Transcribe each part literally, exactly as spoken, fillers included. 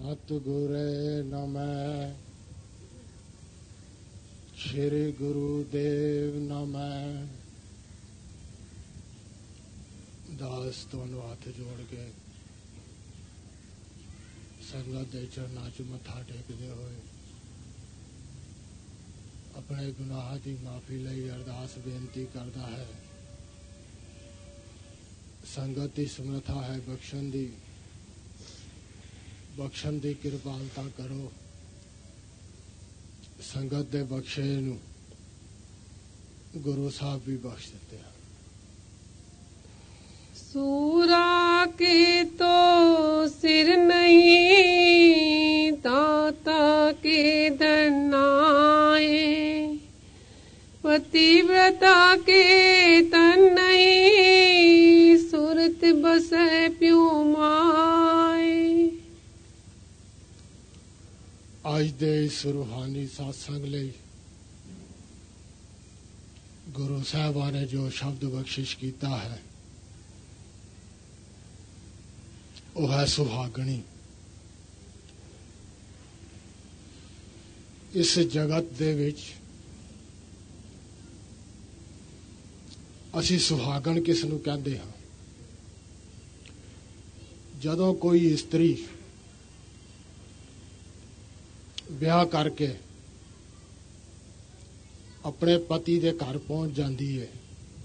ਸਤਿਗੁਰੇ ਨਮੈ, ਸ਼੍ਰੀ ਗੁਰੂ ਦੇਵ ਨਮੈ। ਦਾਸ ਤੁਹਾਨੂੰ ਹੱਥ ਜੋੜ ਕੇ ਸੰਗਤ ਦੇ ਚਰਨਾਂ 'ਚ ਮੱਥਾ ਟੇਕਦੇ ਹੋਏ ਆਪਣੇ ਗੁਨਾਹ ਦੀ ਮਾਫੀ ਲਈ ਅਰਦਾਸ ਬੇਨਤੀ ਕਰਦਾ ਹੈ। ਸੰਗਤ ਦੀ ਸਮਰੱਥਾ ਹੈ ਬਖਸ਼ਣ ਦੀ, ਬਖਸ਼ਣ ਦੀ ਕਿਰਪਾਲਤਾ ਕਰੋ। ਸੰਗਤ ਦੇ ਬਖਸ਼ੇ ਨੂੰ ਗੁਰੂ ਸਾਹਿਬ ਵੀ ਬਖਸ਼ ਦਿੱਤੇ ਹਨ। सूरा के तो सिर नहीं, ताता के धनाए, पतिव्रता के तन नहीं, सुरत बसे प्यू माए। आज दे इस रूहानी सत्संग ਲਈ ਗੁਰੂ ਸਾਹਿਬਾਂ ਨੇ ਜੋ ਸ਼ਬਦ ਬਖਸ਼ਿਸ਼ ਕੀਤਾ ਹੈ ਉਹ ਹੈ ਸੁਹਾਗਣੀ। ਇਸ ਜਗਤ ਦੇ ਵਿੱਚ ਅਸੀਂ ਸੁਹਾਗਣ ਕਿਸ ਨੂੰ ਕਹਿੰਦੇ ਹਾਂ? ਜਦੋਂ ਕੋਈ ਇਸਤਰੀ ਵਿਆਹ ਕਰਕੇ ਆਪਣੇ ਪਤੀ ਦੇ ਘਰ ਪਹੁੰਚ ਜਾਂਦੀ ਹੈ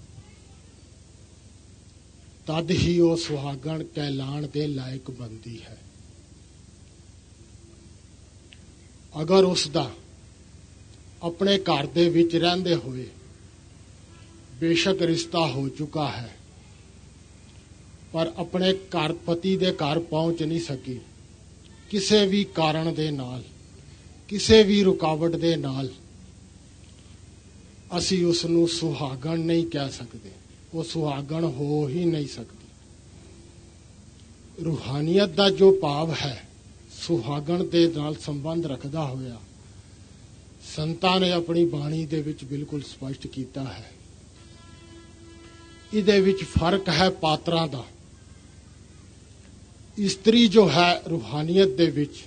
ਤਦ ਹੀ ਉਹ ਸੁਹਾਗਣ ਕਹਿਲਾਣ ਦੇ ਲਾਇਕ ਬਣਦੀ ਹੈ। ਅਗਰ ਉਸ ਦਾ ਆਪਣੇ ਘਰ ਦੇ ਵਿੱਚ ਰਹਿੰਦੇ ਹੋਏ ਬੇਸ਼ੱਕ ਰਿਸ਼ਤਾ ਹੋ ਚੁੱਕਾ ਹੈ ਪਰ ਆਪਣੇ ਘਰ ਪਤੀ ਦੇ ਘਰ ਪਹੁੰਚ ਨਹੀਂ ਸਕੀ, ਕਿਸੇ ਵੀ ਕਾਰਨ ਦੇ ਨਾਲ, ਕਿਸੇ ਵੀ ਰੁਕਾਵਟ ਦੇ ਨਾਲ, ਅਸੀਂ ਉਸ ਨੂੰ ਸੁਹਾਗਣ ਨਹੀਂ ਕਹਿ ਸਕਦੇ। ਉਹ ਸੁਹਾਗਣ ਹੋ ਹੀ ਨਹੀਂ ਸਕਦੀ। ਰੂਹਾਨੀਅਤ ਦਾ ਜੋ ਭਾਵ ਹੈ ਸੁਹਾਗਣ ਦੇ ਨਾਲ ਸੰਬੰਧ ਰੱਖਦਾ ਹੋਇਆ ਸੰਤਾਂ ਨੇ ਆਪਣੀ ਬਾਣੀ ਦੇ ਵਿੱਚ ਬਿਲਕੁਲ ਸਪਸ਼ਟ ਕੀਤਾ ਹੈ। ਇਹਦੇ ਵਿੱਚ ਫਰਕ ਹੈ ਪਾਤਰਾਂ ਦਾ। ਇਸਤਰੀ ਜੋ ਹੈ ਰੂਹਾਨੀਅਤ ਦੇ ਵਿੱਚ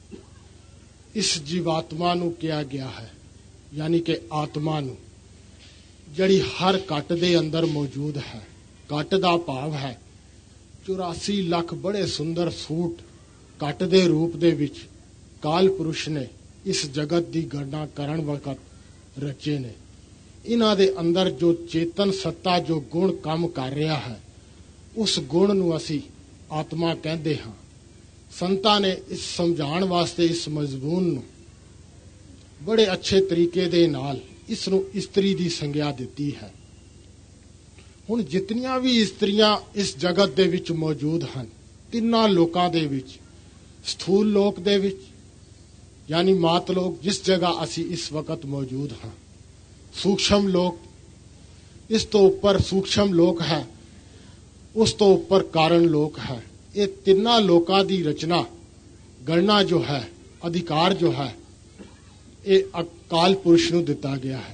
ਇਸ ਜੀਵਾਤਮਾ ਨੂੰ ਕਿਹਾ ਗਿਆ ਹੈ, ਯਾਨੀ ਕਿ ਆਤਮਾ ਨੂੰ, ਜਿਹੜੀ ਹਰ ਘਟ ਦੇ ਅੰਦਰ ਮੌਜੂਦ ਹੈ। ਘਟ ਦਾ ਭਾਵ ਹੈ ਚੁਰਾਸੀ ਲੱਖ ਬੜੇ ਸੁੰਦਰ ਸੂਟ ਘਟ ਦੇ ਰੂਪ ਦੇ ਵਿੱਚ ਕਾਲ ਪੁਰਸ਼ ਨੇ ਇਸ ਜਗਤ ਦੀ ਗਣਨਾ ਕਰਨ ਵਕਤ ਰਚੇ ਨੇ। ਇਹਨਾਂ ਦੇ ਅੰਦਰ ਜੋ ਚੇਤਨ ਸੱਤਾ, ਜੋ ਗੁਣ ਕੰਮ ਕਰ ਰਿਹਾ ਹੈ, ਉਸ ਗੁਣ ਨੂੰ ਅਸੀਂ ਆਤਮਾ ਕਹਿੰਦੇ ਹਾਂ। ਸੰਤਾਂ ਨੇ ਇਸ ਸਮਝਾਉਣ ਵਾਸਤੇ ਇਸ ਮਜ਼ਮੂਨ ਨੂੰ ਬੜੇ ਅੱਛੇ ਤਰੀਕੇ ਦੇ ਨਾਲ ਇਸ ਨੂੰ ਇਸਤਰੀ ਦੀ ਸੰਗਿਆ ਦਿੱਤੀ ਹੈ। ਹੁਣ ਜਿਤਨੀਆਂ ਵੀ ਇਸਤਰੀਆਂ ਇਸ ਜਗਤ ਦੇ ਵਿੱਚ ਮੌਜੂਦ ਹਨ, ਤਿੰਨਾਂ ਲੋਕਾਂ ਦੇ ਵਿੱਚ, ਸਥੂਲ ਲੋਕ ਦੇ ਵਿੱਚ ਯਾਨੀ ਮਾਤ ਲੋਕ, ਜਿਸ ਜਗ੍ਹਾ ਅਸੀਂ ਇਸ ਵਕਤ ਮੌਜੂਦ ਹਾਂ, ਸੂਖਸ਼ਮ ਲੋਕ, ਇਸ ਤੋਂ ਉੱਪਰ ਸੂਖਸ਼ਮ ਲੋਕ ਹੈ, ਉਸ ਤੋਂ ਉੱਪਰ ਕਾਰਨ ਲੋਕ ਹੈ। ਇਹ ਤਿੰਨਾਂ ਲੋਕਾਂ ਦੀ ਰਚਨਾ, ਗਣਨਾ ਜੋ ਹੈ, ਅਧਿਕਾਰ ਜੋ ਹੈ, ਇਹ ਅਕਾਲ ਪੁਰਸ਼ ਨੂੰ ਦਿੱਤਾ ਗਿਆ ਹੈ।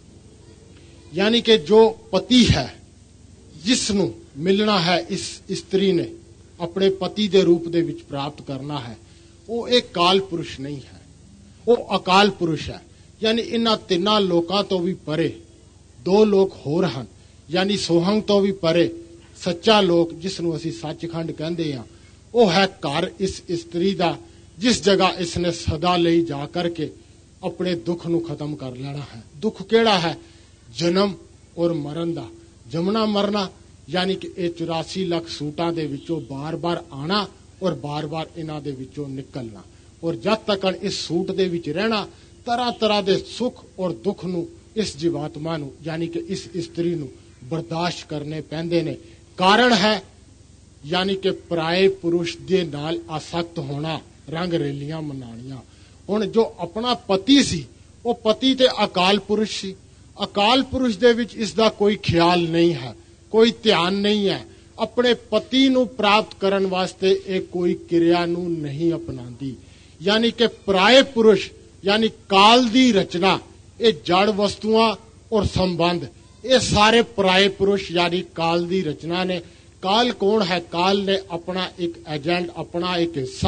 ਯਾਨੀ ਕਿ ਜੋ ਪਤੀ ਹੈ, ਜਿਸ ਨੂੰ ਮਿਲਣਾ ਹੈ ਇਸ ਇਸਤਰੀ ਨੇ, ਆਪਣੇ ਪਤੀ ਦੇ ਰੂਪ ਦੇ ਵਿੱਚ ਪ੍ਰਾਪਤ ਕਰਨਾ ਹੈ, ਉਹ ਇੱਕ ਕਾਲ ਪੁਰਸ਼ ਨਹੀਂ ਹੈ, ਉਹ ਅਕਾਲ ਪੁਰਸ਼ ਹੈ। ਯਾਨੀ ਇਹਨਾਂ ਤਿੰਨਾਂ ਲੋਕਾਂ ਤੋਂ ਵੀ ਪਰੇ ਦੋ ਲੋਕ ਹੋਰ ਹਨ, ਯਾਨੀ ਸੋਹੰਗ ਤੋਂ ਵੀ ਪਰੇ ਸੱਚਾ ਲੋਕ, ਜਿਸ ਨੂੰ ਅਸੀਂ ਸੱਚਖੰਡ ਕਹਿੰਦੇ ਹਾਂ, ਉਹ ਹੈ ਘਰ ਇਸ ਇਸਤਰੀ ਦਾ, ਜਿਸ ਜਗ੍ਹਾ ਇਸ ਨੇ ਸਦਾ ਲਈ ਜਾ ਕਰਕੇ ਆਪਣੇ ਦੁੱਖ ਨੂੰ ਖਤਮ ਕਰ ਲੈਣਾ ਹੈ। ਦੁੱਖ ਕਿਹੜਾ ਹੈ? ਜਨਮ ਔਰ ਮਰਨ ਦਾ। ਜਮਣਾ ਮਰਨਾ ਯਾਨੀ ਕਿ ਇਹ ਚੁਰਾਸੀ ਲੱਖ ਸੂਟਾਂ ਦੇ ਵਿੱਚੋਂ ਬਾਰ-ਬਾਰ ਆਣਾ ਔਰ ਬਾਰ-ਬਾਰ ਇਹਨਾਂ ਦੇ ਵਿੱਚੋਂ ਨਿਕਲਣਾ, ਔਰ ਜਦ ਤੱਕ ਇਸ ਸੂਟ ਦੇ ਵਿੱਚ ਰਹਿਣਾ, ਤਰ੍ਹਾਂ ਤਰ੍ਹਾਂ ਦੇ ਸੁੱਖ ਔਰ ਦੁੱਖ ਨੂੰ ਇਸ ਜੀਵਾਤਮਾ ਨੂੰ ਯਾਨੀ ਕਿ ਇਸ ਇਸਤਰੀ ਨੂੰ ਬਰਦਾਸ਼ਤ ਕਰਨੇ ਪੈਂਦੇ ਨੇ। ਕਾਰਨ ਹੈ ਯਾਨੀ ਕਿ ਪਰਾਏ ਪੁਰਸ਼ ਦੇ ਨਾਲ ਆਸਕਤ ਹੋਣਾ, ਰੰਗ ਰੇਲੀਆਂ ਮਨਾਣੀਆਂ। ਹੁਣ ਜੋ ਆਪਣਾ ਪਤੀ ਸੀ, ਉਹ ਪਤੀ ਤੇ ਅਕਾਲ ਪੁਰਸ਼ ਸੀ। ਅਕਾਲ ਪੁਰਸ਼ ਦੇ ਵਿੱਚ ਇਸ ਦਾ ਕੋਈ ਖਿਆਲ ਨਹੀਂ ਹੈ, ਕੋਈ ਧਿਆਨ ਨਹੀਂ ਹੈ। ਆਪਣੇ ਪਤੀ ਨੂੰ ਪ੍ਰਾਪਤ ਕਰਨ ਵਾਸਤੇ ਇਹ ਕੋਈ ਕਿਰਿਆ ਨੂੰ ਨਹੀਂ ਅਪਣਾਉਂਦੀ। ਯਾਨੀ ਕਿ ਪਰਾਏ ਪੁਰਸ਼ ਯਾਨੀ ਕਾਲ ਦੀ ਰਚਨਾ, ਇਹ ਜੜ ਵਸਤੂਆਂ ਔਰ ਸੰਬੰਧ, ਇਹ ਸਾਰੇ ਪਰਾਏ ਪੁਰਸ਼ ਯਾਨੀ ਕਾਲ ਦੀ ਰਚਨਾ ਨੇ। ਕਾਲ ਕੌਣ ਹੈ? ਕਾਲ ਨੇ ਆਪਣਾ ਇੱਕ ਏਜੰਟ, ਆਪਣਾ ਇੱਕ ਹਿੱਸਾ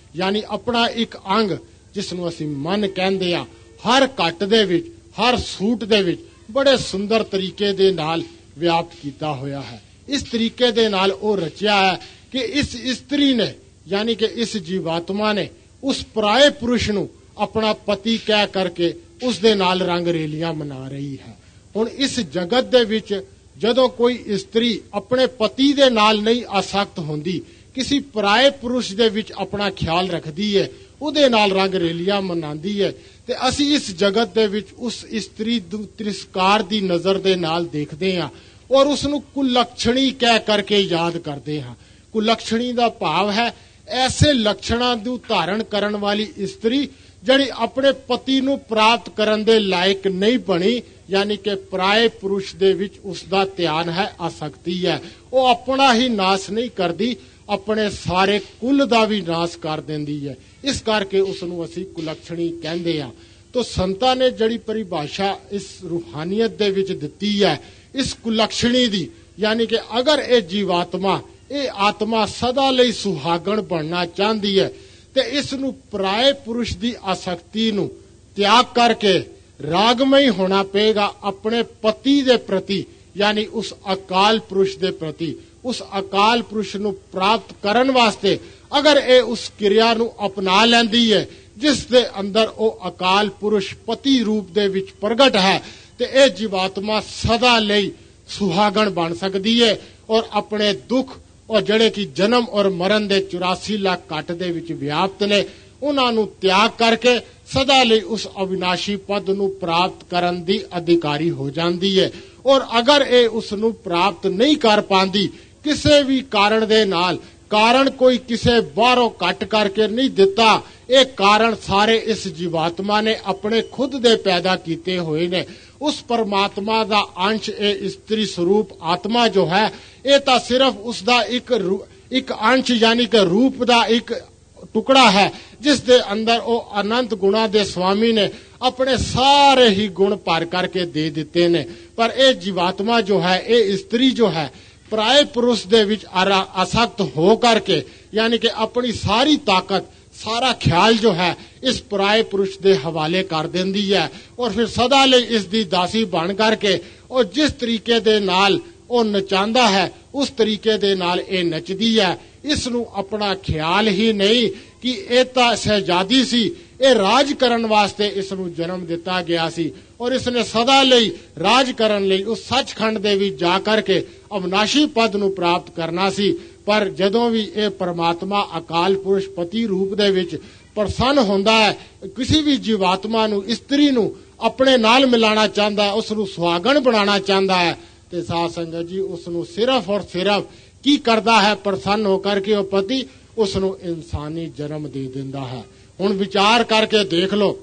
ਯਾਨੀ ਆਪਣਾ ਇੱਕ ਅੰਗ ਜਿਸ ਨੂੰ ਅਸੀਂ ਮਨ ਕਹਿੰਦੇ ਆ, ਹਰ ਘੱਟ ਦੇ ਵਿੱਚ, ਹਰ ਸੂਟ ਦੇ ਵਿੱਚ ਬੜੇ ਸੁੰਦਰ ਤਰੀਕੇ ਦੇ ਨਾਲ ਵਿਆਪਤ ਕੀਤਾ ਹੋਇਆ ਹੈ। ਇਸ ਤਰੀਕੇ ਦੇ ਨਾਲ ਉਹ ਰਚਿਆ ਹੈ ਕਿ ਇਸ ਇਸਤਰੀ ਨੇ ਯਾਨੀ ਕਿ ਇਸ ਜੀਵਾਤਮਾ ਨੇ ਉਸ ਪਰਾਏ ਪੁਰਸ਼ ਨੂੰ ਆਪਣਾ ਪਤੀ ਕਹਿ ਕਰਕੇ ਉਸ ਦੇ ਨਾਲ ਰੰਗ ਰੇਲੀਆਂ ਮਨਾ ਰਹੀ ਹੈ। ਹੁਣ ਇਸ ਜਗਤ ਦੇ ਵਿੱਚ ਜਦੋਂ ਕੋਈ ਇਸਤਰੀ ਆਪਣੇ ਪਤੀ ਦੇ ਨਾਲ ਨਹੀਂ ਆਸਕਤ ਹੁੰਦੀ, ਕਿਸੇ ਪਰਾਏ ਪੁਰਸ਼ ਦੇ ਵਿੱਚ ਆਪਣਾ ਖਿਆਲ ਰੱਖਦੀ ਹੈ, ਉਹਦੇ ਨਾਲ ਰੰਗ ਰੇਲੀਆਂ ਮਨਾਉਂਦੀ ਹੈ, ਤੇ ਅਸੀਂ ਇਸ ਜਗਤ ਦੇ ਵਿੱਚ ਉਸ ਇਸਤਰੀ ਨੂੰ ਤਿਰਸਕਾਰ ਦੀ ਨਜ਼ਰ ਦੇ ਨਾਲ ਦੇਖਦੇ ਹਾਂ ਔਰ ਉਸ ਨੂੰ ਕੁਲੱਛਣੀ ਕਹਿ ਕਰਕੇ ਯਾਦ ਕਰਦੇ ਹਾਂ। ਕੁਲੱਛਣੀ ਦਾ ਭਾਵ ਹੈ ਐਸੇ ਲੱਛਣਾਂ ਨੂੰ ਧਾਰਨ ਕਰਨ ਵਾਲੀ ਇਸਤਰੀ ਜਿਹੜੀ ਆਪਣੇ ਪਤੀ ਨੂੰ ਪ੍ਰਾਪਤ ਕਰਨ ਦੇ ਲਾਇਕ ਨਹੀਂ ਬਣੀ, ਯਾਨੀ ਕਿ ਪਰਾਏ ਪੁਰਸ਼ ਦੇ ਵਿੱਚ ਉਸ ਦਾ ਧਿਆਨ ਹੈ, ਆਸਕਤੀ ਹੈ। ਉਹ ਆਪਣਾ ਹੀ ਨਾਸ ਨਹੀਂ ਕਰਦੀ, ਆਪਣੇ ਸਾਰੇ ਕੁੱਲ ਦਾ ਵੀ ਨਾਸ ਕਰ ਦਿੰਦੀ ਹੈ। ਇਸ ਕਰਕੇ ਉਸ ਨੂੰ ਅਸੀਂ ਕੁਲੱਛਣੀ ਕਹਿੰਦੇ ਹਾਂ। ਤੋ ਸੰਤਾਂ ਨੇ ਜਿਹੜੀ ਪਰਿਭਾਸ਼ਾ ਇਸ ਰੂਹਾਨੀਅਤ ਦੇ ਵਿੱਚ ਦਿੱਤੀ ਹੈ ਇਸ ਕੁਲੱਛਣੀ ਦੀ, ਯਾਨੀ ਕਿ ਅਗਰ ਇਹ ਜੀਵਾਤਮਾ, ਇਹ ਆਤਮਾ ਸਦਾ ਲਈ ਸੁਹਾਗਣ ਬਣਨਾ ਚਾਹੁੰਦੀ ਹੈ ਤੇ ਇਸ ਨੂੰ ਪਰਾਏ ਪੁਰਸ਼ ਦੀ ਆਸਕਤੀ ਨੂੰ ਤਿਆਗ ਕਰਕੇ ਰਾਗਮਈ ਹੋਣਾ ਪਏਗਾ ਆਪਣੇ ਪਤੀ ਦੇ ਪ੍ਰਤੀ, ਯਾਨੀ ਉਸ ਅਕਾਲ ਪੁਰਸ਼ ਦੇ ਪ੍ਰਤੀ। ਉਸ ਅਕਾਲ ਪੁਰਸ਼ ਨੂੰ ਪ੍ਰਾਪਤ ਕਰਨ ਵਾਸਤੇ ਅਗਰ ਇਹ ਉਸ ਕਿਰਿਆ ਨੂੰ ਅਪਣਾ ਲੈਂਦੀ ਹੈ ਜਿਸ ਦੇ ਅੰਦਰ ਉਹ ਅਕਾਲ ਪੁਰਸ਼ ਪਤੀ ਰੂਪ ਦੇ ਵਿੱਚ ਪ੍ਰਗਟ ਹੈ, ਤੇ ਇਹ ਜੀਵਾਤਮਾ ਸਦਾ ਲਈ ਸੁਹਾਗਣ ਬਣ ਸਕਦੀ ਹੈ ਔਰ ਆਪਣੇ ਦੁੱਖ ਔਰ ਜਿਹੜੇ ਕਿ ਜਨਮ ਔਰ ਮਰਨ ਦੇ ਚੁਰਾਸੀ ਲੱਖ ਕੱਟ ਦੇ ਵਿੱਚ ਵਿਆਪਤ ਨੇ, ਉਹਨਾਂ ਨੂੰ ਤਿਆਗ ਕਰਕੇ ਸਦਾ ਲਈ ਉਸ ਅਵਿਨਾਸ਼ੀ ਪਦ ਨੂੰ ਪ੍ਰਾਪਤ ਕਰਨ ਦੀ ਅਧਿਕਾਰੀ ਹੋ ਜਾਂਦੀ ਹੈ। ਔਰ ਅਗਰ ਇਹ ਉਸ ਨੂੰ ਪ੍ਰਾਪਤ ਨਹੀਂ ਕਰ ਪਾਉਂਦੀ ਕਿਸੇ ਵੀ ਕਾਰਨ ਦੇ ਨਾਲ, ਕਾਰਨ ਕੋਈ ਕਿਸੇ ਬਾਹਰੋਂ ਕੱਟ ਕਰਕੇ ਨਹੀਂ ਦਿੱਤਾ, ਇਹ ਕਾਰਨ ਸਾਰੇ ਇਸ ਜੀਵਾਤਮਾ ਨੇ ਆਪਣੇ ਖੁਦ ਦੇ ਪੈਦਾ ਕੀਤੇ ਹੋਏ ਨੇ। ਉਸ ਪਰਮਾਤਮਾ ਦਾ ਅੰਸ਼ ਇਹ ਇਸਤਰੀ ਸਰੂਪ ਆਤਮਾ ਜੋ ਹੈ, ਇਹ ਤਾਂ ਸਿਰਫ ਉਸ ਦਾ ਇੱਕ ਇੱਕ ਅੰਸ਼ ਯਾਨੀ ਕਿ ਰੂਪ ਦਾ ਇੱਕ ਟੁਕੜਾ ਹੈ ਜਿਸ ਦੇ ਅੰਦਰ ਉਹ ਅਨੰਤ ਗੁਣਾ ਦੇ ਸਵਾਮੀ ਨੇ ਆਪਣੇ ਸਾਰੇ ਹੀ ਗੁਣ ਭਰ ਕਰਕੇ ਦੇ ਦਿੱਤੇ ਨੇ। ਪਰ ਇਹ ਜੀਵਾਤਮਾ ਜੋ ਹੈ, ਇਹ ਇਸਤਰੀ ਜੋ ਹੈ, ਪਰਾਏ ਪੁਰਸ਼ ਦੇ ਵਿੱਚ ਆਸਕਤ ਹੋ ਕਰਕੇ ਯਾਨੀ ਕਿ ਆਪਣੀ ਸਾਰੀ ਤਾਕਤ, ਸਾਰਾ ਖਿਆਲ ਜੋ ਹੈ ਇਸ ਪਰਾਏ ਪੁਰਸ਼ ਦੇ ਹਵਾਲੇ ਕਰ ਦਿੰਦੀ ਹੈ ਔਰ ਫਿਰ ਸਦਾ ਲਈ ਇਸ ਦੀ ਦਾਸੀ ਬਣ ਕਰਕੇ ਉਹ ਜਿਸ ਤਰੀਕੇ ਦੇ ਨਾਲ ਉਹ ਨਚਾਉਂਦਾ ਹੈ ਉਸ ਤਰੀਕੇ ਦੇ ਨਾਲ ਇਹ ਨੱਚਦੀ ਹੈ। ਇਸ ਨੂੰ ਆਪਣਾ ਖਿਆਲ ਹੀ ਨਹੀਂ ਕਿ ਇਹ ਤਾਂ ਸ਼ਹਿਜ਼ਾਦੀ ਸੀ, ਇਹ ਰਾਜ ਕਰਨ ਵਾਸਤੇ ਇਸ ਨੂੰ ਜਨਮ ਦਿੱਤਾ ਗਿਆ ਸੀ ਔਰ ਇਸ ਨੇ ਸਦਾ ਲਈ ਰਾਜ ਕਰਨ ਲਈ ਉਸ ਸੱਚਖੰਡ ਦੇ ਵਿੱਚ ਜਾ ਕਰਕੇ ਅਵਿਨਾਸ਼ੀ ਪਦ ਨੂੰ ਪ੍ਰਾਪਤ ਕਰਨਾ ਸੀ। ਪਰ ਜਦੋਂ ਵੀ ਇਹ ਪਰਮਾਤਮਾ ਅਕਾਲ ਪੁਰਸ਼ ਪਤੀ ਰੂਪ ਦੇ ਵਿੱਚ ਪ੍ਰਸੰਨ ਹੁੰਦਾ ਹੈ, ਕਿਸੇ ਵੀ ਜੀਵਾਤਮਾ ਨੂੰ, ਇਸਤਰੀ ਨੂੰ ਆਪਣੇ ਨਾਲ ਮਿਲਾਣਾ ਚਾਹੁੰਦਾ ਹੈ, ਉਸ ਨੂੰ ਸੁਹਾਗਣ ਬਣਾਉਣਾ ਚਾਹੁੰਦਾ ਹੈ, ਤੇ ਸਾਧ ਸੰਗਤ ਜੀ ਉਸ ਨੂੰ ਸਿਰਫ ਔਰ ਸਿਰਫ ਕੀ ਕਰਦਾ ਹੈ, ਪ੍ਰਸੰਨ ਹੋ ਕਰਕੇ ਉਹ ਪਤੀ ਉਸ ਨੂੰ ਇਨਸਾਨੀ ਜਨਮ ਦੇ ਦਿੰਦਾ ਹੈ। ਹੁਣ ਵਿਚਾਰ ਕਰਕੇ ਦੇਖ ਲਓ,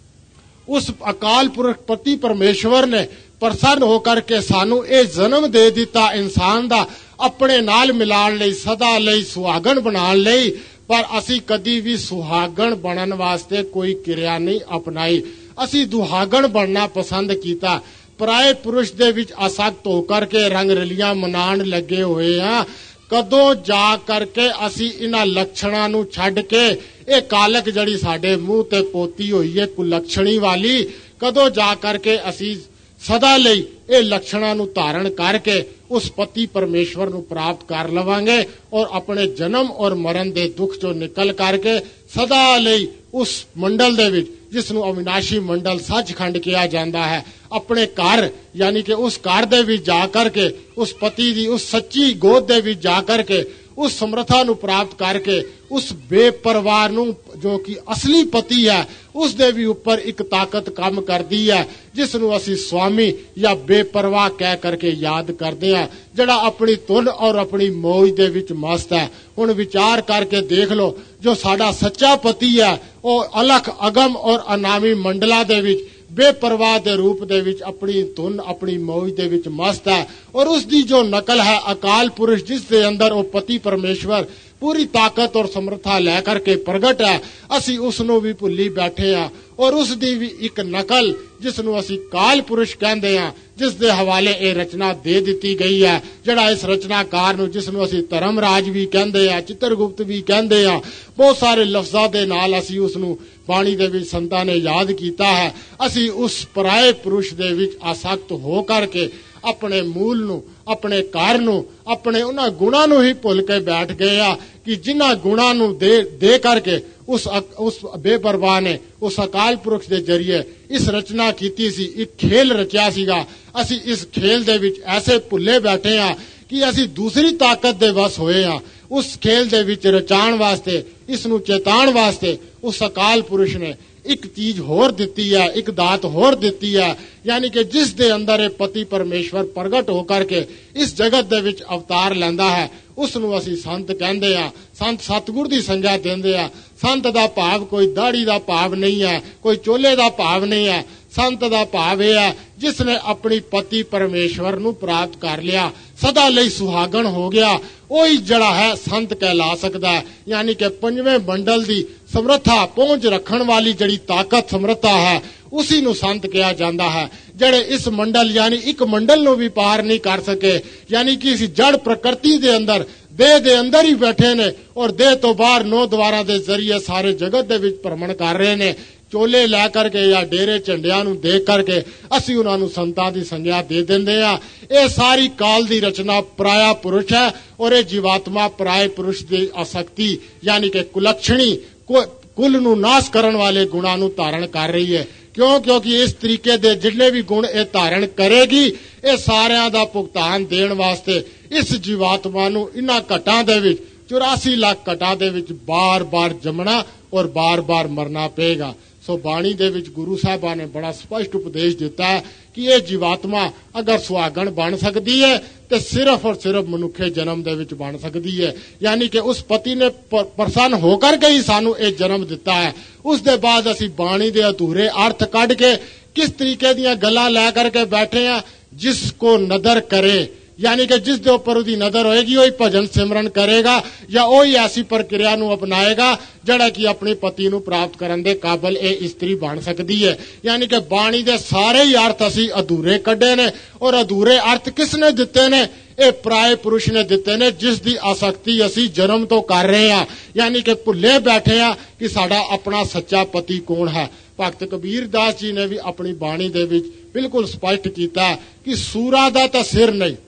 ਉਸ ਅਕਾਲ ਪੁਰਖ ਪਤੀ ਪਰਮੇਸ਼ਵਰ ਨੇ ਪ੍ਰਸੰਨ ਹੋ ਕਰਕੇ ਸਾਨੂੰ ਇਹ ਜਨਮ ਦੇ ਦਿੱਤਾ ਇਨਸਾਨ ਦਾ, ਆਪਣੇ ਨਾਲ ਮਿਲਾਉਣ ਲਈ, ਸਦਾ ਲਈ ਸੁਹਾਗਣ ਬਣਾਉਣ ਲਈ। ਪਰ ਅਸੀਂ ਕਦੀ ਵੀ ਸੁਹਾਗਣ ਬਣਨ ਵਾਸਤੇ ਕੋਈ ਕਿਰਿਆ ਨਹੀਂ ਅਪਣਾਈ, ਅਸੀਂ ਦੁਹਾਗਣ ਬਣਨਾ ਪਸੰਦ ਕੀਤਾ। ਪਰਾਏ ਪੁਰਸ਼ ਦੇ ਵਿੱਚ ਆਸਕਤ ਹੋ ਕਰਕੇ ਰੰਗ ਰਲੀਆਂ ਮਨਾਉਣ ਲੱਗੇ ਹੋਏ ਆ। ਕਦੋਂ ਜਾ ਕਰਕੇ ਅਸੀਂ ਇਹਨਾਂ ਲੱਛਣਾਂ ਨੂੰ ਛੱਡ ਕੇ ਇਹ ਕਾਲਕ ਜਿਹੜੀ ਸਾਡੇ ਮੂੰਹ ਤੇ ਪੋਤੀ ਹੋਈ ਹੈ ਕੁਲੱਛਣੀ ਵਾਲੀ, ਕਦੋਂ ਜਾ ਕਰਕੇ ਅਸੀਂ ਸਦਾ ਲਈ ਇਹ ਲੱਛਣਾਂ ਨੂੰ ਧਾਰਨ ਕਰਕੇ ਉਸ ਪਤੀ ਪਰਮੇਸ਼ਵਰ ਨੂੰ ਪ੍ਰਾਪਤ ਕਰ ਲਵਾਂਗੇ ਔਰ ਆਪਣੇ ਜਨਮ ਔਰ ਮਰਨ ਦੇ ਦੁੱਖ ਚੋਂ ਨਿਕਲ ਕਰਕੇ ਸਦਾ ਲਈ ਉਸ ਮੰਡਲ ਦੇ ਵਿੱਚ, ਜਿਸ ਨੂੰ ਅਵਿਨਾਸ਼ੀ ਮੰਡਲ ਸੱਚਖੰਡ ਕਿਹਾ ਜਾਂਦਾ ਹੈ, ਆਪਣੇ ਘਰ ਯਾਨੀ ਕਿ ਉਸ ਘਰ ਦੇ ਵਿੱਚ ਜਾ ਕਰਕੇ ਉਸ ਪਤੀ ਦੀ ਉਸ ਸੱਚੀ ਗੋਦ ਦੇ ਵਿੱਚ ਜਾ ਕਰਕੇ ਉਸ ਸਮਰੱਥਾ ਨੂੰ ਪ੍ਰਾਪਤ ਕਰਕੇ ਉਸ ਬੇਪਰਵਾਹ ਨੂੰ ਜੋ ਕਿ ਅਸਲੀ ਪਤੀ ਹੈ ਉਸ ਦੇ ਵੀ ਉੱਪਰ ਇੱਕ ਤਾਕਤ ਕੰਮ ਕਰਦੀ ਹੈ ਜਿਸ ਨੂੰ ਅਸੀਂ ਸਵਾਮੀ ਜਾਂ ਬੇਪਰਵਾਹ ਕਹਿ ਕਰਕੇ ਯਾਦ ਕਰਦੇ ਹਾਂ, ਜਿਹੜਾ ਆਪਣੀ ਧੁਨ ਔਰ ਆਪਣੀ ਮੌਜ ਦੇ ਵਿੱਚ ਮਸਤ ਹੈ। ਹੁਣ ਵਿਚਾਰ ਕਰਕੇ ਦੇਖ ਲਓ, ਜੋ ਸਾਡਾ ਸੱਚਾ ਪਤੀ ਹੈ ਉਹ ਅਲਖ ਅਗਮ ਔਰ ਅਨਾਮੀ ਮੰਡਲਾ ਦੇ ਵਿੱਚ ਬੇਪਰਵਾਹ ਦੇ ਰੂਪ ਦੇ ਵਿੱਚ ਆਪਣੀ ਧੁਨ ਆਪਣੀ ਮੌਜ ਦੇ ਵਿੱਚ ਮਸਤ ਹੈ ਔਰ ਉਸ ਦੀ ਜੋ ਨਕਲ ਹੈ ਅਕਾਲ ਪੁਰਸ਼ ਜਿਸ ਦੇ ਅੰਦਰ ਉਹ ਪਤੀ ਪਰਮੇਸ਼ਵਰ पूरी ताकत और समर्था लै करके प्रगट है, असी उसनों भी भुली बैठे हाँ। और उसकी भी एक नकल जिसनों असी काल पुरुष कहते हैं, जिस दे हवाले ये रचना दे दी गई है, जड़ा इस रचनाकार नूं जिसनों असी धर्मराज भी कहते हैं, चित्रगुप्त भी कहते हैं, बहुत सारे लफ्जां दे नाल असी उसनूं बाणी दे विच संतां ने याद कीता है। असी उस पराए पुरुष दे विच आसक्त हो करके अपने मूल नूं, अपने घर नूं, अपने उन्हां गुणां नूं ही भुल के बैठ गए आ कि जिन्हां गुणां नूं दे दे करके उस उस बेपरवाह ने उस अकाल पुरख दे जरिए इस रचना कीती सी, एक खेल रचिया सीगा। असी इस खेल दे विच ऐसे भुले बैठे आ कि असी दूसरी ताकत दे वस होए आ। उस खेल दे विच रचाण वास्ते, इसनूं चेताण वास्ते उस अकाल पुरुष ने एक चीज होर दिती है, एक दात होर दिती है, यानी कि जिस दे अंदर ये पति परमेश्वर प्रगट होकर के इस जगत दे विच अवतार लैंदा है, उसनूं असी संत कहंदे आ। संत सतगुर दी संज्ञा देंदे आ। संत दा भाव कोई दाढ़ी दा भाव नहीं है, कोई चोले दा भाव नहीं है। संत दा भाव यह है जिसने अपनी पति परमेश्वर नूं प्राप्त कर लिया, सदा लई सुहागण हो गया, वही जड़ा है संत कहला सकता है। यानी कि पंजवें मंडल दी समर्था पहुंच रखण वाली जड़ी ताकत समर्था है, उसी नूं संत कहा जाता है। जड़े इस मंडल यानी एक मंडल नूं भी पार नहीं कर सके, यानी कि इस जड़ प्रकृति दे अंदर देह दे अंदर ही बैठे ने और देह तो बाहर नौ द्वारा दे जरिए सारे जगत दे विच भ्रमण कर रहे ने, चोले लै करके या डेरे झंडियां नूं देख करके असी उन्हां नूं संतां दी संज्ञा दे दिंदे आ। ये सारी काल दी रचना पराया पुरुष है और ये जीवात्मा पराए पुरुष दी आसक्ति यानी कि कुलक्षणी कुल नूं नाश करन वाले गुणां नूं धारण कर रही है। क्यों? क्योंकि इस तरीके दे जितने भी गुण ये धारण करेगी, ये सारियां दा भुगतान देण वास्ते इस जीवात्मा नूं इन्हां घटां दे विच चौरासी लाख घटां दे विच बार बार जमना और बार बार मरना पेगा। सो बाणी दे विच गुरु साहबा ने बड़ा स्पष्ट उपदेश दिता है कि ये जीवात्मा अगर सुहागण बन सकती है तो सिर्फ और सिर्फ मनुखे जन्म दे विच बन सकती है। यानी कि उस पति ने प्रसन्न होकर के ही सानू ये जन्म दिता है। उस दे बाद असी बाणी दे अधूरे अर्थ कढ़ के किस तरीके दीयां गल्लां लै करके बैठे हैं, जिसको नदर करे यानी कि जिस दे उपर उहदी नदर होएगी वही भजन सिमरन करेगा या वही ऐसी प्रक्रिया नूं अपनाएगा जड़ा कि अपने पति नूं प्राप्त करन दे काबल ए स्त्री बन सकती है। यानी कि बाणी दे सारे ही अर्थ असी अधूरे कढ़े ने और अधूरे अर्थ किसने दिते ने? ये पराए पुरुष ने दिते ने, जिस दी आसक्ति असी जन्म तो कर रहे हैं। यानी कि भुले बैठे हैं कि साडा अपना सच्चा पति कौन है। भगत कबीर दास जी ने भी अपनी बाणी दे विच बिल्कुल स्पष्ट किया कि सूरा दा तां सिर नहीं।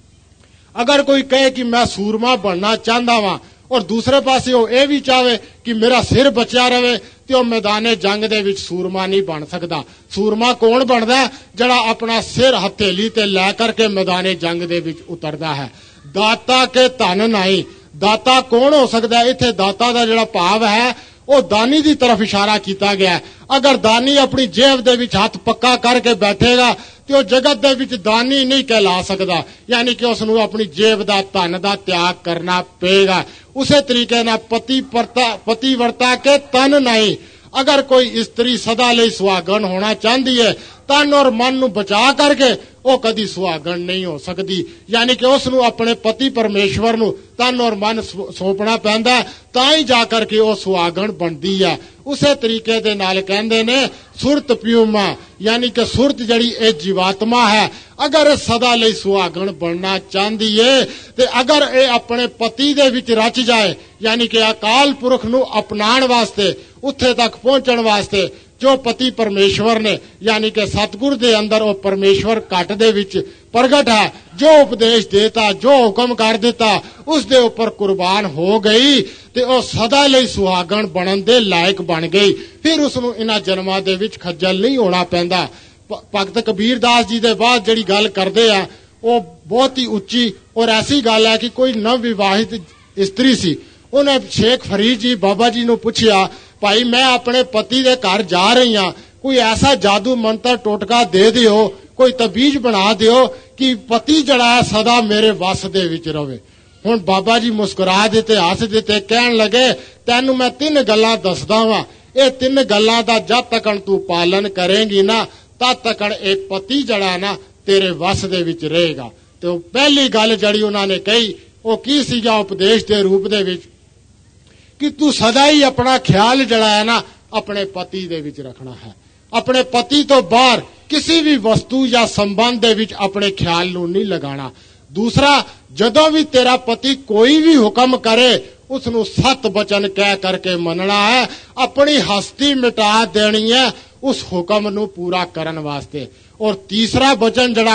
अगर कोई कहे कि मैं सूरमा बनना चाहता वा और दूसरे पासे वो ये भी चाहे कि मेरा सिर बचा रहे, तो मैदाने जंग दे विच सूरमा नहीं बन सकता। सूरमा कौन बनता? जड़ा अपना सिर हथेली ते लै करके मैदाने जंग दे विच उतरदा है। दाता के धन नहीं। दाता कौन हो सकता है? इत्थे दाता दा जड़ा भाव है वो दानी की तरफ इशारा किया गया है। अगर दानी अपनी जेब दे विच हाथ पक्का करके बैठेगा तो जगत दे विच दानी नहीं कहला सकता। यानी कि उसनू अपनी जेब दा धन दा त्याग करना पेगा। उसे तरीके ना पति परता पतिवर्ता के तन नहीं। अगर कोई स्त्री सदा लई सुहागण होना चाहती है, तन और मन नू बचा करके वो कदी सुहागण नहीं हो सकती। यानी कि उसनू अपने पति परमेश्वर नू तन और मन सौंपना पैंदा है, तां जा करके वो सुहागण बनती है। उसे तरीके दे नाल कहंदे ने सुरत प्यूमा, यानी कि सुरत जड़ी ए जीवात्मा है, अगर सदा लई सुहागण बनना चाहती है ते अगर ए अपने पति दे विच रच जाए, यानी कि अकाल पुरख नू अपनाण वास्ते उत्थे तक पहुंचण वास्ते जो पति परमेश्वर ने यानी कि सतगुर दे अंदर वो परमेश्वर घट दे विच प्रगट है, जो उपदेश देता, जो हुक्म कर देता, उस दे ऊपर कुर्बान हो गई ते ओ सदा लई सुहागण बनन दे लायक बन गई। फिर उसनू इन्हां जन्मां दे विच खज्जल नहीं होना पैंदा। भगत कबीर दास जी दे बाद जिहड़ी गल करदे आ वो बहुत ही उच्ची और ऐसी गल है कि कोई नवविवाहित स्त्री सी, उन्हें शेख फरीद जी बाबा जी नू पुछया, भाई मैं अपने पति दे घर जा रही हाँ, कोई ऐसा जादू मंत्र टोटका दे दियो, कोई तबीज बना दियो कि पति जड़ा है सदा मेरे वस दे विच रवे। हुण बाबा जी मुस्कुरा दिते, हस दिते, कहन लगे तैनू मैं तीन गल्लां दसदा वां, ये तीन गल्लां दा जद तकन तू पालन करेंगी ना तद तकन एक पति जड़ा ना तेरे वस दे विच रहेगा। तो पहली गल जड़ी उन्होंने कही वो की सीगा उपदेश के रूप दे विच कि तू सदा ही अपना ख्याल जड़ा है ना अपने पति दे विच रखना है। अपने पति तो बाहर किसी भी वस्तु या संबंध दे विच अपने ख्याल नूं नहीं लगाना। दूसरा, जदों भी तेरा पति कोई भी हुक्म करे उसनूं सत बचन कह करके मनना है, अपनी हस्ती मिटा देनी है उस हुक्म नूं पूरा करन वास्ते। और तीसरा वचन जड़ा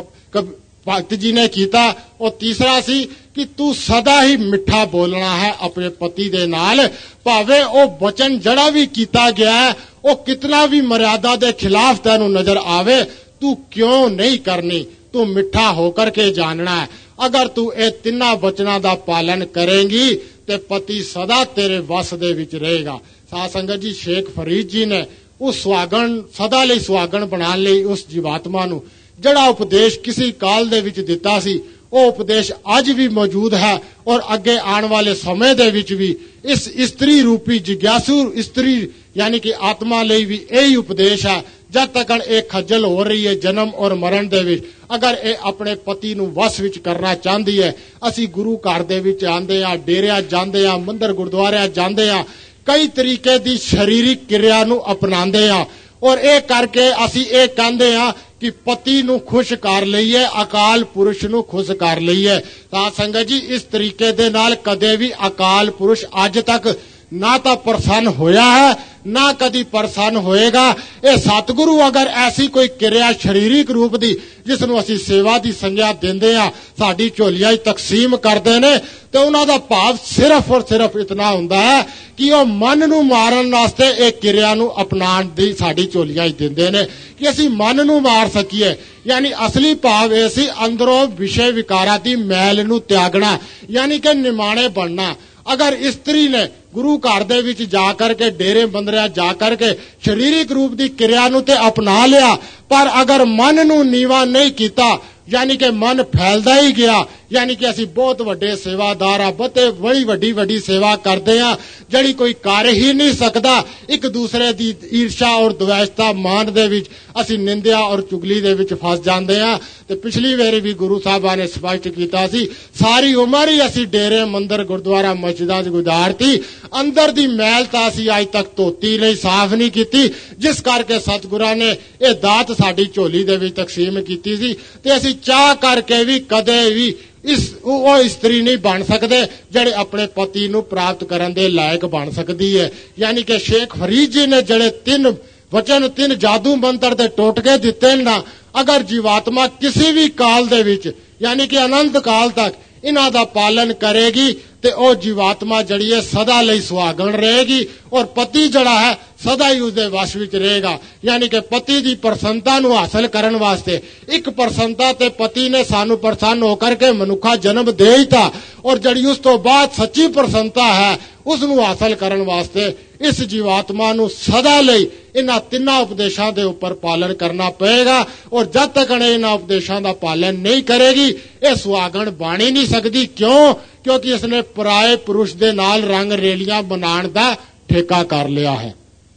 भगत जी ने कीता और तीसरा सी कि तू सदा ही मिठा बोलना है अपने पति दे नाल, भावे ओ वचन जड़ा भी कीता गया है ओ कितना भी मर्यादा दे खिलाफ तैनूं नजर आवे, तू क्यों नहीं करनी, तू मिठा होकर के जानना है। अगर तू ए तिन्ना वचनां दा पालन करेंगी ते पति सदा तेरे वस दे विच रहेगा। साध संगत जी, शेख फरीद जी ने उस सुहागण सदा लई सुहागण बनाने लई उस जीवात्मा नूं जड़ा उपदेश किसी काल दे विच दिता सी वो उपदेश अज भी मौजूद है और अगे आने वाले समय दे विच भी इस स्त्री रूपी जिज्ञासु स्त्री यानी कि आत्मा लई भी यही उपदेश है। जब तक ये खज्जल हो रही है जन्म और मरण दे विच, अगर ये अपने पति नूं वस विच करना चाहती है, असी गुरु घर दे विच आंदे आ, डेरिया जांदे आ, मंदिर गुरुद्वारे जांदे आ, कई तरीके दी शारीरिक क्रिया नूं अपनांदे आ और ये करके असी ये कहंदे आ कि पति नूं खुश कर लईए, अकाल पुरुष नूं खुश कर लईए। साध संगत जी, इस तरीके दे नाल कदे भी अकाल पुरुष अज तक ना तो प्रसन्न होया है ना कदी प्रसन्न होएगा। ये सतगुरु अगर ऐसी कोई क्रिया शारीरिक रूप दी जिसनूं असी सेवा दी संज्ञा देंदे आ साडी झोलियां च तकसीम करदे ने ते उन्हां दा भाव सिर्फ और सिर्फ इतना हुंदा है कि वो मन नूं मारन वास्ते एक क्रिया नूं अपनाण दी साडी झोलियां च दिंदे ने कि असी मन नूं मार सकीए। यानी असली भाव ये सी अंदरों विषय विकारां दी मैल नूं त्यागना, यानी कि निमाणे बनना। अगर स्त्री ने गुरु घर दे विच जा करके डेरे बंदरिया जा करके शारीरिक रूप दी क्रिया नूं ते अपना लिया, पर अगर मन नूं नीवा नहीं कीता, यानी कि मन फैलदा ही गया, यानी कि असी बहुत वड्डे सेवादार आ, बते बड़ी वड्डी वड्डी सेवा करदे आ जड़ी कोई कर ही नहीं सकदा, एक दूसरे दी ईर्षा और द्वेषता मान दे विच असी निंदिया और चुगली दे विच फस जांदे आ। ते पिछली वेरी भी गुरु साहबा ने स्पष्ट कीता सी, सारी उम्र ही असी डेरे मंदिर गुरुद्वारा मस्जिदां च गुजारती, अंदर दी मैल तां असी अज तक धोती नहीं, साफ नहीं कीती, जिस करके सतगुरां ने ये दात साडी झोली दे विच तकसीम कीती सी ते असी चाह करके भी कदे भी इस वो स्त्री नहीं बन सकते जड़े अपने पति नूं प्राप्त करन दे लायक बन सकती है। यानी कि शेख फरीद जी ने जड़े तीन वचन तीन जादू मंत्र दे टोटके दिते ना, अगर जीवात्मा किसी भी काल दे विच यानी कि अनंत काल तक इन्हां दा पालन करेगी ते ओ जीवात्मा जड़ी है सदा लई सुहागण रहेगी और पति जड़ा है सदा ही उसदे वश विच रहेगा। यानी कि पति दी प्रसन्नता नूं हासिल करन वास्ते एक प्रसन्नता ते पति ने सानू प्रसन्न होकर के मनुखा जन्म दे ही था और जड़ी उस तो बाद सच्ची प्रसन्नता है उसनूं हासिल करन वास्ते इस जीवात्मा नूं सदा लई इन्हां तिन्नां उपदेशां दे उपर पालन करना पएगा। और जब तक इन्हां उपदेशां दा पालन नहीं करेगी ये सुहागण बन ही नहीं सकदी। क्यों? क्योंकि इसने पराए पुरुष दे नाल रंग रेलियां बनाण दा ठेका कर लिया है।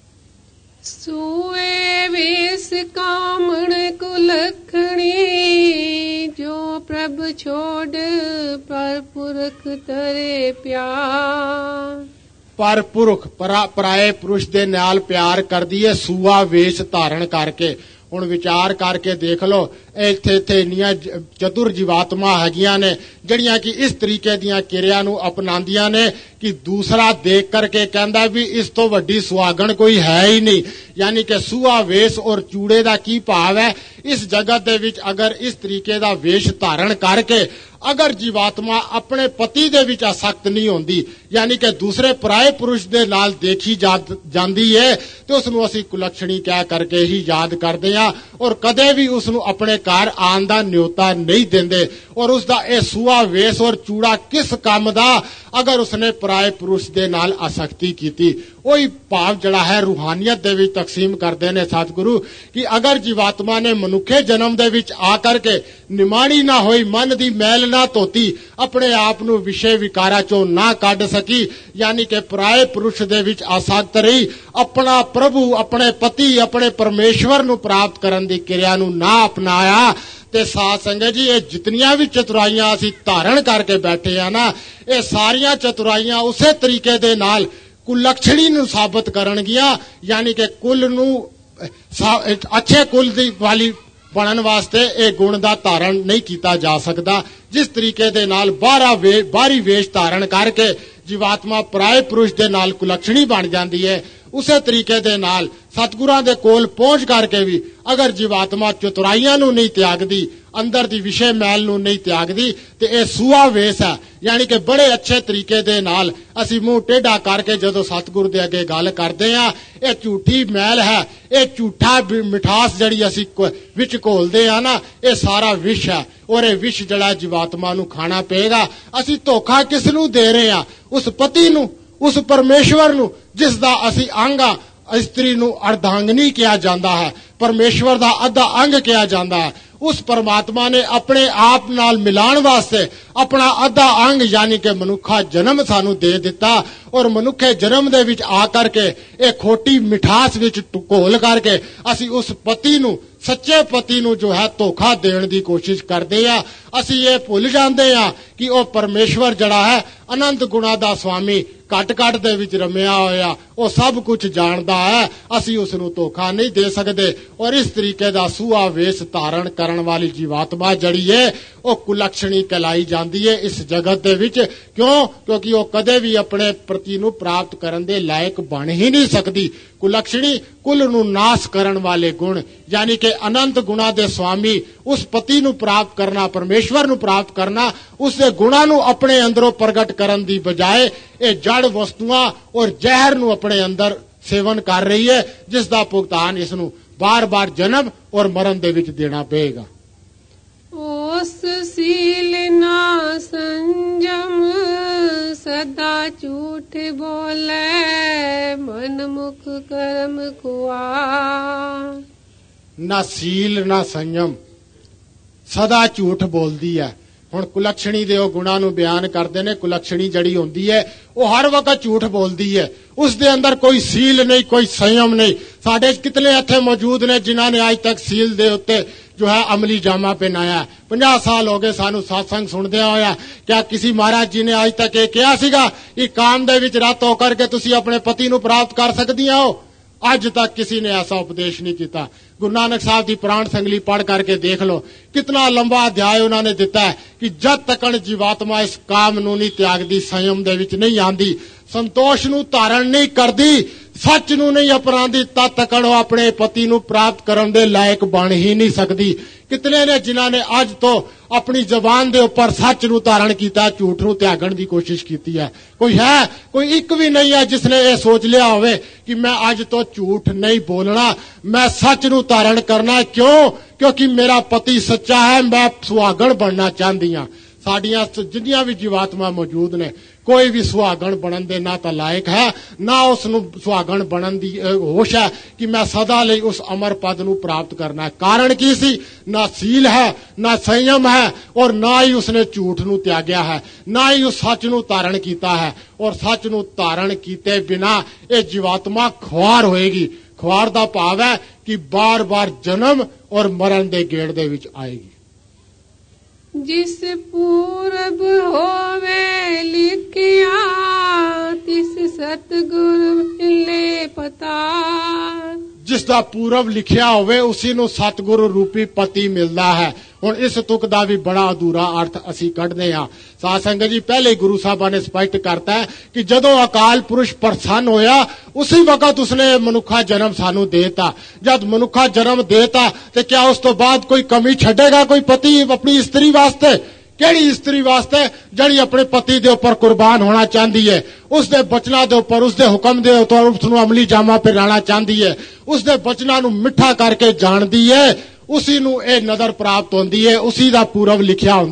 सूए वेस कामण कुलखणी जो प्रभ छोड़ पर पुरख तरे प्यार। पर पुरख पराए पुरुष दे नाल प्यार कर दिए सूआ वेश धारण करके। हुण विचार करके देख लो, इत्थे इत्थे इन्नियां चतुर जीवात्मा हैगियां ने जड़ियां कि इस तरीके दियां किरिया नूं अपनांदियां ने कि दूसरा देख करके कहंदा भी इस तो वड्डी सुहागण कोई है ही नहीं। यानी कि सूआ वेश और चूड़े दा की भाव है, इस जगत दे विच अगर इस तरीके दा वेश धारण करके अगर जीवात्मा अपने पति दे विच आसक्त नहीं होंदी यानी कि दूसरे पराए पुरुष दे नाल देखी जा जांदी है तो उसनूं असीं कुलक्षणी कह करके ही याद करदे आ और कदे भी उसनूं अपने घर आण दा न्योता नहीं देंदे। और उसदा यह सूआ वेश और चूड़ा किस काम दा अगर उसने पराए पुरुष दे नाल आसक्ति कीती। वही भाव जड़ा है रूहानियत दे विच तकसीम करदे ने सतगुरु कि अगर जीवात्मा ने मनुखे जन्म दे विच आकर के निमाणी ना होई, मन दी मैल ना धोती, अपने आप नूं विषय विकारा चों ना कढ सकी यानी कि पराए पुरुष दे विच आसक्त रही, अपना प्रभु अपने पति अपने परमेश्वर नूं प्राप्त करन दी क्रिया नूं ना अपनाया ਤੇ ਸਾਧ ਸੰਗਤ ਜੀ ਇਹ ਜਿਤਨੀਆਂ ਵੀ ਚਤੁਰਾਈਆਂ ਅਸੀਂ ਧਾਰਨ ਕਰਕੇ ਬੈਠੇ ਆ ਨਾ, ਇਹ ਸਾਰੀਆਂ ਚਤੁਰਾਈਆਂ ਉਸੇ ਤਰੀਕੇ ਦੇ ਨਾਲ ਕੁਲਕਸ਼ਣੀ ਨੂੰ ਸਾਬਤ ਕਰਨਗੀਆਂ। ਯਾਨੀ ਕਿ ਕੁਲ ਨੂੰ ਅੱਛੇ ਕੁਲ ਦੀ ਵਾਲੀ ਬਣਨ ਵਾਸਤੇ ਇਹ ਗੁਣ ਦਾ ਧਾਰਨ ਨਹੀਂ ਕੀਤਾ ਜਾ ਸਕਦਾ। ਜਿਸ ਤਰੀਕੇ ਦੇ ਨਾਲ ਬਾਹਰਾ ਵੇ ਬਾਹਰੀ ਵੇਸ਼ ਧਾਰਨ ਕਰਕੇ ਜੀਵਾਤਮਾ ਪਰਾਏ ਪੁਰਸ਼ ਦੇ ਨਾਲ ਕੁਲਕਸ਼ਣੀ ਬਣ ਜਾਂਦੀ ਹੈ, ਉਸੇ ਤਰੀਕੇ ਦੇ ਨਾਲ ਸਤਿਗੁਰਾਂ ਦੇ ਕੋਲ ਪਹੁੰਚ ਕਰਕੇ ਵੀ ਅਗਰ ਜੀਵਾਤਮਾ ਚਤੁਰਾਈਆਂ ਨੂੰ ਨਹੀਂ ਤਿਆਗਦੀ, ਅੰਦਰ ਦੀ ਵਿਸ਼ੇ ਮੈਲ ਨੂੰ ਨਹੀਂ ਤਿਆਗਦੀ, ਤੇ ਇਹ ਸੂਆ ਵੇਸ ਹੈ। ਯਾਨੀ ਕਿ ਬੜੇ ਅੱਛੇ ਤਰੀਕੇ ਦੇ ਨਾਲ ਅਸੀਂ ਮੂੰਹ ਟੇਢਾ ਕਰਕੇ ਜਦੋਂ ਸਤਿਗੁਰ ਦੇ ਅੱਗੇ ਗੱਲ ਕਰਦੇ ਆ, ਇਹ ਝੂਠੀ ਮੈਲ ਹੈ, ਇਹ ਝੂਠਾ ਮਿਠਾਸ ਜਿਹੜੀ ਅਸੀਂ ਵਿੱਚ ਘੋਲਦੇ ਆ ਨਾ, ਇਹ ਸਾਰਾ ਵਿਸ਼ ਹੈ। ਔਰ ਇਹ ਵਿਸ਼ ਜਿਹੜਾ ਜੀਵਾਤਮਾ ਨੂੰ ਖਾਣਾ ਪਏਗਾ। ਅਸੀਂ ਧੋਖਾ ਕਿਸ ਨੂੰ ਦੇ ਰਹੇ ਆ? ਉਸ ਪਤੀ ਨੂੰ, ਉਸ ਪਰਮੇਸ਼ਵਰ ਨੂੰ, ਜਿਸ ਦਾ ਅਸੀਂ ਅੰਗ ਆ। ਇਸਤਰੀ ਨੂੰ ਅਰਧਾਂਗਨੀ ਕਿਹਾ ਜਾਂਦਾ ਹੈ, ਪਰਮੇਸ਼ਵਰ ਦਾ ਅੱਧਾ ਅੰਗ ਕਿਹਾ ਜਾਂਦਾ ਹੈ। ਉਸ ਪਰਮਾਤਮਾ ਨੇ ਆਪਣੇ ਆਪ ਨਾਲ ਮਿਲਾਉਣ ਵਾਸਤੇ ਆਪਣਾ ਅੱਧਾ ਅੰਗ ਯਾਨੀ ਕਿ ਮਨੁੱਖਾ ਜਨਮ ਸਾਨੂੰ ਦੇ ਦਿੱਤਾ। ਔਰ ਮਨੁੱਖੇ ਜਨਮ ਦੇ ਵਿੱਚ ਆ ਕਰਕੇ ਇਹ ਖੋਟੀ ਮਿਠਾਸ ਵਿੱਚ ਘੋਲ ਕਰਕੇ ਅਸੀਂ ਉਸ ਪਤੀ ਨੂੰ, ਸੱਚੇ ਪਤੀ ਨੂੰ ਜੋ ਹੈ ਧੋਖਾ ਦੇਣ ਦੀ ਕੋਸ਼ਿਸ਼ ਕਰਦੇ ਆ। ਅਸੀਂ ਇਹ ਭੁੱਲ ਜਾਂਦੇ ਆ ਕਿ ਉਹ ਪਰਮੇਸ਼ਵਰ ਜਿਹੜਾ ਹੈ ਅਨੰਤ ਗੁਣਾ ਦਾ ਸਵਾਮੀ, ਘਟ ਘਟ ਦੇ ਵਿੱਚ ਰਮਿਆ ਹੋਇਆ, ਉਹ ਸਭ ਕੁਝ ਜਾਣਦਾ ਹੈ। ਅਸੀਂ ਉਸ ਨੂੰ ਧੋਖਾ ਨਹੀਂ ਦੇ ਸਕਦੇ। ਔਰ ਇਸ ਤਰੀਕੇ ਦਾ ਸੂਆ ਵੇਸ ਧਾਰਨ ਕਰਨ ਵਾਲੀ ਜੀਵਾਤਮਾ ਜਿਹੜੀ ਹੈ ਉਹ ਕੁਲਕਸ਼ਣੀ ਕਹਿਲਾਈ ਜਾਂਦੀ ਹੈ ਇਸ ਜਗਤ ਦੇ ਵਿੱਚ। ਕਿਉਂ? ਕਿਉਂਕਿ ਉਹ ਕਦੇ ਵੀ ਆਪਣੇ ਪ੍ਰਤੀ ਨੂੰ ਪ੍ਰਾਪਤ ਕਰਨ ਦੇ ਲਾਇਕ ਬਣ ਹੀ ਨਹੀਂ ਸਕਦੀ। ਕੁਲਕਸ਼ਣੀ ਕੁਲ ਨੂੰ ਨਾਸ ਕਰਨ ਵਾਲੇ ਗੁਣ ਯਾਨੀ ਕਿ ਅਨੰਤ ਗੁਣਾ ਦੇ ਸਵਾਮੀ, ਉਸ ਪਤੀ ਨੂੰ ਪ੍ਰਾਪਤ ਕਰਨਾ, ਪਰਮੇਸ਼ਵਰ ਨੂੰ ਪ੍ਰਾਪਤ ਕਰਨਾ, ਉਸ ਦੇ ਗੁਣਾਂ ਨੂੰ ਆਪਣੇ ਅੰਦਰੋਂ ਪ੍ਰਗਟ ਕਰਨ ਦੀ ਬਜਾਏ ਇਹ ਜੜ ਵਸਤੂਆਂ ਔਰ ਜ਼ਹਿਰ ਨੂੰ ਆਪਣੇ ਅੰਦਰ ਸੇਵਨ ਕਰ ਰਹੀ ਹੈ, ਜਿਸ ਦਾ ਭੁਗਤਾਨ ਇਸ ਨੂੰ ਬਾਰ-ਬਾਰ ਜਨਮ ਔਰ ਮਰਨ ਦੇ ਵਿੱਚ ਦੇਣਾ ਪਏਗਾ। ਉਸ ਸੀਲ ਨਾ ਸੰਜਮ ਸਦਾ ਝੂਠ ਬੋਲੇ ਮਨ ਮੁਖ ਕਰਮ ਕੁਆ। ਨਾ ਸੀਲ ਨਾ ਸੰਜਮ, ਸਦਾ ਝੂਠ ਬੋਲਦੀ ਹੈ। ਹੁਣ ਕੁਲਕਸ਼ਣੀ ਦੇ ਉਹ ਗੁਣਾਂ ਨੂੰ ਬਿਆਨ ਕਰਦੇ ਨੇ। ਕੁਲਕਸ਼ਣੀ ਜਿਹੜੀ ਹੁੰਦੀ ਹੈ ਉਹ ਹਰ ਵਕਤ ਝੂਠ ਬੋਲਦੀ ਹੈ, ਉਸ ਦੇ ਅੰਦਰ ਕੋਈ ਸੀਲ ਨਹੀਂ, ਕੋਈ ਸੰਯਮ ਨਹੀਂ। ਸਾਡੇ ਕਿਤਨੇ ਇੱਥੇ ਮੌਜੂਦ ਨੇ ਜਿਨ੍ਹਾਂ ਨੇ ਅੱਜ ਤੱਕ ਸੀਲ ਦੇ ਉੱਤੇ ਜੋ ਹੈ ਅਮਲੀ ਜਾਮਾ ਪਹਿਨਾਇਆ। ਪੰਜਾਹ ਸਾਲ ਹੋ ਗਏ ਸਾਨੂੰ ਸਾਤਸੰਗ ਸੁਣਦਿਆਂ ਹੋਇਆ। ਕਿਆ ਕਿਸੇ ਮਹਾਰਾਜ ਜੀ ਨੇ ਅੱਜ ਤੱਕ ਇਹ ਕਿਹਾ ਸੀਗਾ ਕਿ ਕਾਮ ਦੇ ਵਿੱਚ ਰਤ ਹੋ ਕਰਕੇ ਤੁਸੀਂ ਆਪਣੇ ਪਤੀ ਨੂੰ ਪ੍ਰਾਪਤ ਕਰ ਸਕਦੀਆਂ ਹੋ? ਅੱਜ ਤੱਕ ਕਿਸੇ ਨੇ ਐਸਾ ਉਪਦੇਸ਼ ਨਹੀਂ ਕੀਤਾ। ਗੁਰੂ ਨਾਨਕ ਸਾਹਿਬ ਦੀ ਪ੍ਰਾਣ ਸੰਗਲੀ ਪੜ੍ਹ ਕਰਕੇ ਦੇਖ ਲਓ, ਕਿਤਨਾ ਲੰਬਾ ਅਧਿਆਇ ਉਹਨਾਂ ਨੇ ਦਿੱਤਾ ਹੈ ਕਿ ਜਦ ਤੱਕ ਜੀਵਾਤਮਾ ਇਸ ਕਾਮ ਨੂੰ ਨਹੀਂ ਤਿਆਗਦੀ, ਸੰਯਮ ਦੇ ਵਿੱਚ ਨਹੀਂ ਆਂਦੀ, ਸੰਤੋਸ਼ ਨੂੰ ਧਾਰਨ ਨਹੀਂ ਕਰਦੀ, ਸੱਚ ਨੂੰ ਨਹੀਂ ਅਪਣਾਉਂਦੀ, ਤਦ ਤੱਕ ਉਹ ਆਪਣੇ ਪਤੀ ਨੂੰ ਪ੍ਰਾਪਤ ਕਰਨ ਦੇ ਲਾਇਕ ਬਣ ਹੀ ਨਹੀਂ ਸਕਦੀ। ਕਿਤਨੇ ਨੇ ਜਿਨ੍ਹਾਂ ਨੇ ਅੱਜ ਤੋਂ ਆਪਣੀ ਜ਼ਬਾਨ ਦੇ ਉੱਪਰ ਸੱਚ ਨੂੰ ਧਾਰਨ ਕੀਤਾ, ਝੂਠ ਨੂੰ ਤਿਆਗਣ ਦੀ ਕੋਸ਼ਿਸ਼ ਕੀਤੀ ਹੈ? ਕੋਈ ਹੈ? ਕੋਈ ਇੱਕ ਵੀ ਨਹੀਂ ਹੈ ਜਿਸ ਨੇ ਇਹ ਸੋਚ ਲਿਆ ਹੋਵੇ ਕਿ ਮੈਂ ਅੱਜ ਤੋਂ ਝੂਠ ਨਹੀਂ ਬੋਲਣਾ, ਮੈਂ ਸੱਚ ਨੂੰ ਧਾਰਨ ਕਰਨਾ। ਕਿਉਂ? ਕਿਉਂਕਿ ਮੇਰਾ ਪਤੀ ਸੱਚਾ ਹੈ, ਮੈਂ ਸੁਹਾਗਣ ਬਣਨਾ ਚਾਹੁੰਦੀ ਹਾਂ। ਸਾਡੀਆਂ ਜਿੰਨੀਆਂ ਵੀ ਜੀਵਾਤਮਾ ਮੌਜੂਦ ਨੇ, ਕੋਈ ਵੀ ਸੁਹਾਗਣ ਬਣਨ ਦੇ ਨਾ ਤਾਂ ਲਾਇਕ ਹੈ, ਨਾ ਉਸ ਨੂੰ ਸੁਹਾਗਣ ਬਣਨ ਦੀ ਹੋਸ਼ ਹੈ ਕਿ ਮੈਂ ਸਦਾ ਲਈ ਉਸ ਅਮਰ ਪਦ ਨੂੰ ਪ੍ਰਾਪਤ ਕਰਨਾ ਹੈ। ਕਾਰਨ ਕੀ ਸੀ? ਨਾ ਸੀਲ ਹੈ, ਨਾ ਸੰਯਮ ਹੈ, ਔਰ ਨਾ ਹੀ ਉਸਨੇ ਝੂਠ ਨੂੰ ਤਿਆਗਿਆ ਹੈ, ਨਾ ਹੀ ਉਸ ਸੱਚ ਨੂੰ ਧਾਰਨ ਕੀਤਾ ਹੈ। ਔਰ ਸੱਚ ਨੂੰ ਧਾਰਨ ਕੀਤੇ ਬਿਨਾ ਇਹ ਜੀਵਾਤਮਾ ਖੁਆਰ ਹੋਏਗੀ। ਖੁਆਰ ਦਾ ਭਾਵ ਹੈ ਕਿ ਬਾਰ-ਬਾਰ ਜਨਮ ਔਰ ਮਰਨ ਦੇ ਗੇੜ ਦੇ ਵਿੱਚ ਆਏਗੀ। ਜਿਸ ਪੂਰਬ ਹੋਵੇ ਲਿਖਿਆ ਤਿਸ ਸਤਿਗੁਰ ਮਿਲੇ ਪਤਾ। ਜਿਸ ਦਾ ਪੂਰਬ ਲਿਖਿਆ ਹੋਵੇ ਉਸੇ ਨੂੰ ਸਤਿਗੁਰੂ ਰੂਪੀ ਪਤੀ ਮਿਲਦਾ ਹੈ। ਹੁਣ ਇਸ ਤੁਕ ਦਾ ਵੀ ਬੜਾ ਅਧੂਰਾ ਅਰਥ ਅਸੀਂ ਕੱਢਦੇ ਹਾਂ। ਸਾਧ ਸੰਗਤ ਜੀ, ਪਹਿਲੇ ਗੁਰੂ ਸਾਹਿਬਾਂ ਨੇ ਸਪਸ਼ਟ ਕਰਤਾ ਹੈ ਕਿ ਜਦੋਂ ਅਕਾਲ ਪੁਰਸ਼ ਪ੍ਰਸੰਨ ਹੋਇਆ ਉਸੇ ਵਕਤ ਉਸਨੇ ਮਨੁੱਖਾ ਜਨਮ ਸਾਨੂੰ ਦੇਤਾ। ਜਦ ਮਨੁੱਖਾ ਜਨਮ ਦੇਤਾ ਤੇ ਕਿਆ ਉਸ ਤੋਂ ਬਾਅਦ ਕੋਈ ਕਮੀ ਛੱਡੇਗਾ ਕੋਈ ਪਤੀ ਆਪਣੀ ਇਸਤਰੀ ਵਾਸਤੇ? ਕਿਹੜੀ ਇਸਤਰੀ ਵਾਸਤੇ? ਜਿਹੜੀ ਆਪਣੇ ਪਤੀ ਦੇ ਉੱਪਰ ਕੁਰਬਾਨ ਹੋਣਾ ਚਾਹੁੰਦੀ ਹੈ, ਉਸ ਦੇ ਬਚਨਾਂ ਦੇ ਉੱਪਰ, ਉਸ ਦੇ ਹੁਕਮ ਦੇ ਉੱਪਰ ਉਸ ਨੂੰ ਅਮਲੀ ਜਾਮਾ ਪਹਿਨਾਉਣਾ ਚਾਹੁੰਦੀ ਹੈ, ਉਸ ਦੇ ਬਚਨਾਂ ਨੂੰ ਮਿੱਠਾ ਕਰਕੇ ਜਾਣਦੀ ਹੈ, ਉਸੀ ਨੂੰ ਇਹ ਨਜ਼ਰ ਪ੍ਰਾਪਤ ਹੁੰਦੀ ਹੈ, ਉਸੀ ਦਾ ਪੂਰਬ ਲਿਖਿਆ ਹੁੰਦਾ ਹੈ।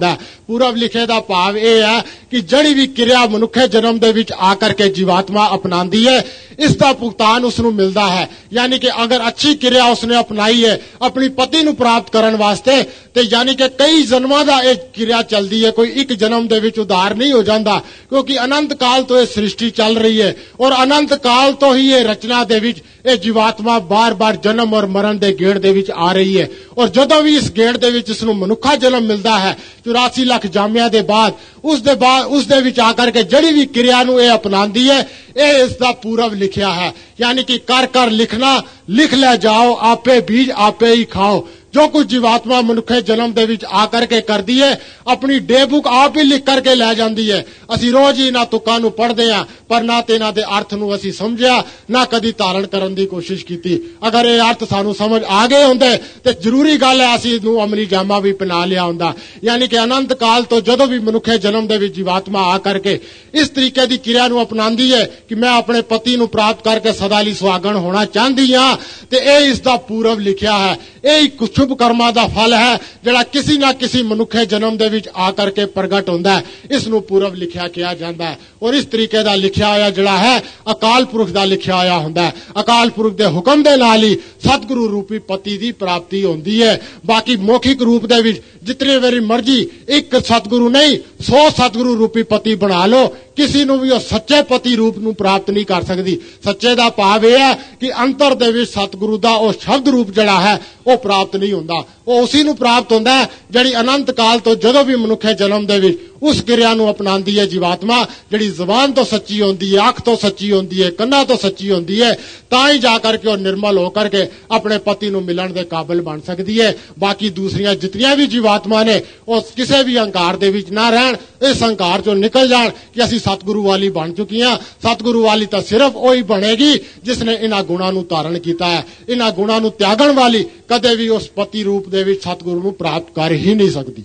ਪੂਰਬ ਲਿਖੇ ਦਾ ਭਾਵ ਇਹ ਹੈ ਕਿ ਜਿਹੜੀ ਵੀ ਕਿਰਿਆ ਮਨੁੱਖੇ ਜਨਮ ਦੇ ਵਿੱਚ ਆ ਕਰਕੇ ਜੀਵਾਤਮਾ ਅਪਣਾਉਂਦੀ ਹੈ ਇਸ ਦਾ ਭੁਗਤਾਨ ਉਸ ਨੂੰ ਮਿਲਦਾ ਹੈ। ਯਾਨੀ ਕਿ ਅਗਰ ਅੱਛੀ ਕਿਰਿਆ ਉਸਨੇ ਅਪਣਾਈ ਹੈ ਆਪਣੀ ਪਤੀ ਨੂੰ ਪ੍ਰਾਪਤ ਕਰਨ ਵਾਸਤੇ ਤੇ ਯਾਨੀ ਕਿ ਕਈ ਜਨਮਾਂ ਦਾ ਇਹ ਕਿਰਿਆ ਚੱਲਦੀ ਹੈ, ਕੋਈ ਇੱਕ ਜਨਮ ਦੇ ਵਿੱਚ ਉਧਾਰ ਨਹੀਂ ਹੋ ਜਾਂਦਾ, ਕਿਉਂਕਿ ਅਨੰਤ ਕਾਲ ਤੋਂ ਇਹ ਸ੍ਰਿਸ਼ਟੀ ਚੱਲ ਰਹੀ ਹੈ ਔਰ ਅਨੰਤ ਕਾਲ ਤੋਂ ਹੀ ਇਹ ਰਚਨਾ ਦੇ ਵਿੱਚ ਇਹ ਜੀਵਾਤਮਾ ਬਾਰ-ਬਾਰ ਜਨਮ ਔਰ ਮਰਨ ਦੇ ਗੇੜ ਦੇ ਵਿੱਚ ਆ ਰਹੀ ਹੈ। ਔਰ ਜਦੋਂ ਵੀ ਇਸ ਗੇੜ ਦੇ ਵਿੱਚ ਇਸ ਨੂੰ ਮਨੁੱਖਾ ਜਨਮ ਮਿਲਦਾ ਹੈ ਚੁਰਾਸੀ ਲੱਖ ਜਾਮਿਆਂ ਦੇ ਬਾਅਦ ਉਸ ਦੇ ਬਾਅਦ ਉਸ ਦੇ ਵਿੱਚ ਆ ਕਰਕੇ ਜਿਹੜੀ ਵੀ ਕਿਰਿਆ ਨੂੰ ਇਹ ਅਪਣਾਉਂਦੀ ਹੈ ਇਹ ਇਸ ਦਾ ਪੂਰਵ ਲਿਖਿਆ ਹੈ। ਯਾਨੀ ਕਿ ਕਰ ਕਰ ਲਿਖਣਾ ਲਿਖ ਲੈ ਜਾਓ ਆਪੇ ਬੀਜ ਆਪੇ ਹੀ ਖਾਓ। ਜੋ ਕੁਝ ਜੀਵਾਤਮਾ ਮਨੁੱਖੇ ਜਨਮ ਦੇ ਵਿੱਚ ਆ ਕਰਕੇ ਕਰਦੀ ਹੈ ਆਪਣੀ ਡੇ ਬੁੱਕ ਆਪ ਹੀ ਲਿਖ ਕਰਕੇ ਲੈ ਜਾਂਦੀ ਹੈ। ਅਸੀਂ ਰੋਜ਼ ਹੀ ਇਹਨਾਂ ਤੁਕਾਂ ਨੂੰ ਪੜ੍ਹਦੇ ਹਾਂ ਪਰ ਨਾ ਤੇ ਇਹਨਾਂ ਦੇ ਅਰਥ ਨੂੰ ਅਸੀਂ ਸਮਝਿਆ ਨਾ ਕਦੀ ਧਾਰਨ ਕਰਨ ਦੀ ਕੋਸ਼ਿਸ਼ ਕੀਤੀ। ਅਗਰ ਇਹ ਅਰਥ ਸਾਨੂੰ ਸਮਝ ਆ ਗਏ ਹੁੰਦੇ ਤੇ ਜ਼ਰੂਰੀ ਗੱਲ ਹੈ ਅਸੀਂ ਇਹਨੂੰ ਅਮਲੀ ਜਾਮਾ ਵੀ ਪਹਿਨਾ ਲਿਆ ਹੁੰਦਾ। ਯਾਨੀ ਕਿ ਅਨੰਤ ਕਾਲ ਤੋਂ ਜਦੋਂ ਵੀ ਮਨੁੱਖੇ ਜਨਮ ਦੇ ਵਿੱਚ ਜੀਵਾਤਮਾ ਆ ਕਰਕੇ ਇਸ ਤਰੀਕੇ ਦੀ ਕਿਰਿਆ ਨੂੰ ਅਪਣਾਉਂਦੀ ਹੈ ਕਿ ਮੈਂ ਆਪਣੇ ਪਤੀ ਨੂੰ ਪ੍ਰਾਪਤ ਕਰਕੇ ਸਦਾ ਲਈ ਸੁਹਾਗਣ ਹੋਣਾ ਚਾਹੁੰਦੀ ਹਾਂ ਤੇ ਇਹ ਇਸ ਦਾ ਪੂਰਵ ਲਿਖਿਆ ਹੈ। ਇਹ ਇੱਕ ਸ਼ੁਭ ਕਰਮਾਂ ਦਾ ਫਲ ਹੈ ਜਿਹੜਾ ਕਿਸੇ ਨਾ ਕਿਸੇ ਮਨੁੱਖੇ ਜਨਮ ਦੇ ਵਿੱਚ ਆ ਕਰਕੇ ਪ੍ਰਗਟ ਹੁੰਦਾ ਹੈ। ਇਸ ਨੂੰ ਪੂਰਵ ਲਿਖਿਆ ਕਿਹਾ ਜਾਂਦਾ ਹੈ ਔਰ ਇਸ ਤਰੀਕੇ ਦਾ ਲਿਖਿਆ ਹੋਇਆ ਜਿਹੜਾ ਹੈ ਅਕਾਲ ਪੁਰਖ ਦਾ ਲਿਖਿਆ ਹੋਇਆ ਹੁੰਦਾ ਹੈ। ਅਕਾਲ ਪੁਰਖ ਦੇ ਹੁਕਮ ਦੇ ਨਾਲ ਹੀ ਸਤਿਗੁਰੂ ਰੂਪੀ ਪਤੀ ਦੀ ਪ੍ਰਾਪਤੀ ਹੁੰਦੀ ਹੈ। ਬਾਕੀ ਮੌਖਿਕ ਰੂਪ ਦੇ ਵਿੱਚ ਜਿਤਨੀ ਵਾਰੀ ਮਰਜ਼ੀ ਇੱਕ ਸਤਿਗੁਰੂ ਨਹੀਂ ਸੌ ਸਤਿਗੁਰੂ ਰੂਪੀ ਪਤੀ ਬਣਾ ਲਓ ਕਿਸੇ ਨੂੰ ਵੀ ਉਹ ਸੱਚੇ ਪਤੀ ਰੂਪ ਨੂੰ ਪ੍ਰਾਪਤ ਨਹੀਂ ਕਰ ਸਕਦੀ। ਸੱਚੇ ਦਾ ਭਾਵ ਇਹ ਹੈ ਕਿ ਅੰਤਰ ਦੇ ਵਿੱਚ ਸਤਿਗੁਰੂ ਦਾ ਉਹ ਸ਼ਬਦ ਰੂਪ ਜਿਹੜਾ ਹੈ ਉਹ ਪ੍ਰਾਪਤ ਨਹੀਂ ਹੁੰਦਾ। ਉਹ ਉਸੇ ਨੂੰ ਪ੍ਰਾਪਤ ਹੁੰਦਾ ਹੈ ਜਿਹੜੀ ਅਨੰਤ ਕਾਲ ਤੋਂ ਜਦੋਂ ਵੀ ਮਨੁੱਖੇ ਜਨਮ ਦੇ ਵਿੱਚ ਉਸ ਕਿਰਿਆ ਨੂੰ ਅਪਣਾਉਂਦੀ ਹੈ ਜੀਵਾਤਮਾ ਜਿਹੜੀ ਜ਼ੁਬਾਨ ਤੋਂ ਸੱਚੀ ਹੁੰਦੀ ਹੈ ਅੱਖ ਤੋਂ ਸੱਚੀ ਹੁੰਦੀ ਹੈ ਕੰਨਾਂ ਤੋਂ ਸੱਚੀ ਹੁੰਦੀ ਹੈ ਤਾਂ ਹੀ ਜਾ ਕਰਕੇ ਉਹ ਨਿਰਮਲ ਹੋ ਕਰਕੇ ਆਪਣੇ ਪਤੀ ਨੂੰ ਮਿਲਣ ਦੇ ਕਾਬਿਲ ਬਣ ਸਕਦੀ ਹੈ। ਬਾਕੀ ਦੂਸਰੀਆਂ ਜਿਤਨੀਆਂ ਵੀ ਜੀਵਾਤਮਾ ਨੇ ਉਹ ਕਿਸੇ ਵੀ ਹੰਕਾਰ ਦੇ ਵਿੱਚ ਨਾ ਰਹਿਣ ਇਸ ਹੰਕਾਰ ਚੋਂ ਨਿਕਲ ਜਾਣ ਕਿ ਅਸੀਂ ਸਤਿਗੁਰੂ ਵਾਲੀ ਬਣ ਚੁੱਕੀਆਂ। ਸਤਿਗੁਰੂ ਵਾਲੀ ਤਾਂ ਸਿਰਫ ਉਹੀ ਬਣੇਗੀ ਜਿਸ ਨੇ ਇਹਨਾਂ ਗੁਣਾਂ ਨੂੰ ਧਾਰਨ ਕੀਤਾ ਹੈ। ਇਹਨਾਂ ਗੁਣਾਂ ਨੂੰ ਤਿਆਗਣ ਵਾਲੀ ਕਦੇ ਵੀ ਉਸ ਪਤੀ ਰੂਪ ਦੇ ਵਿੱਚ ਸਤਿਗੁਰੂ ਨੂੰ ਪ੍ਰਾਪਤ ਕਰ ਹੀ ਨਹੀਂ ਸਕਦੀ।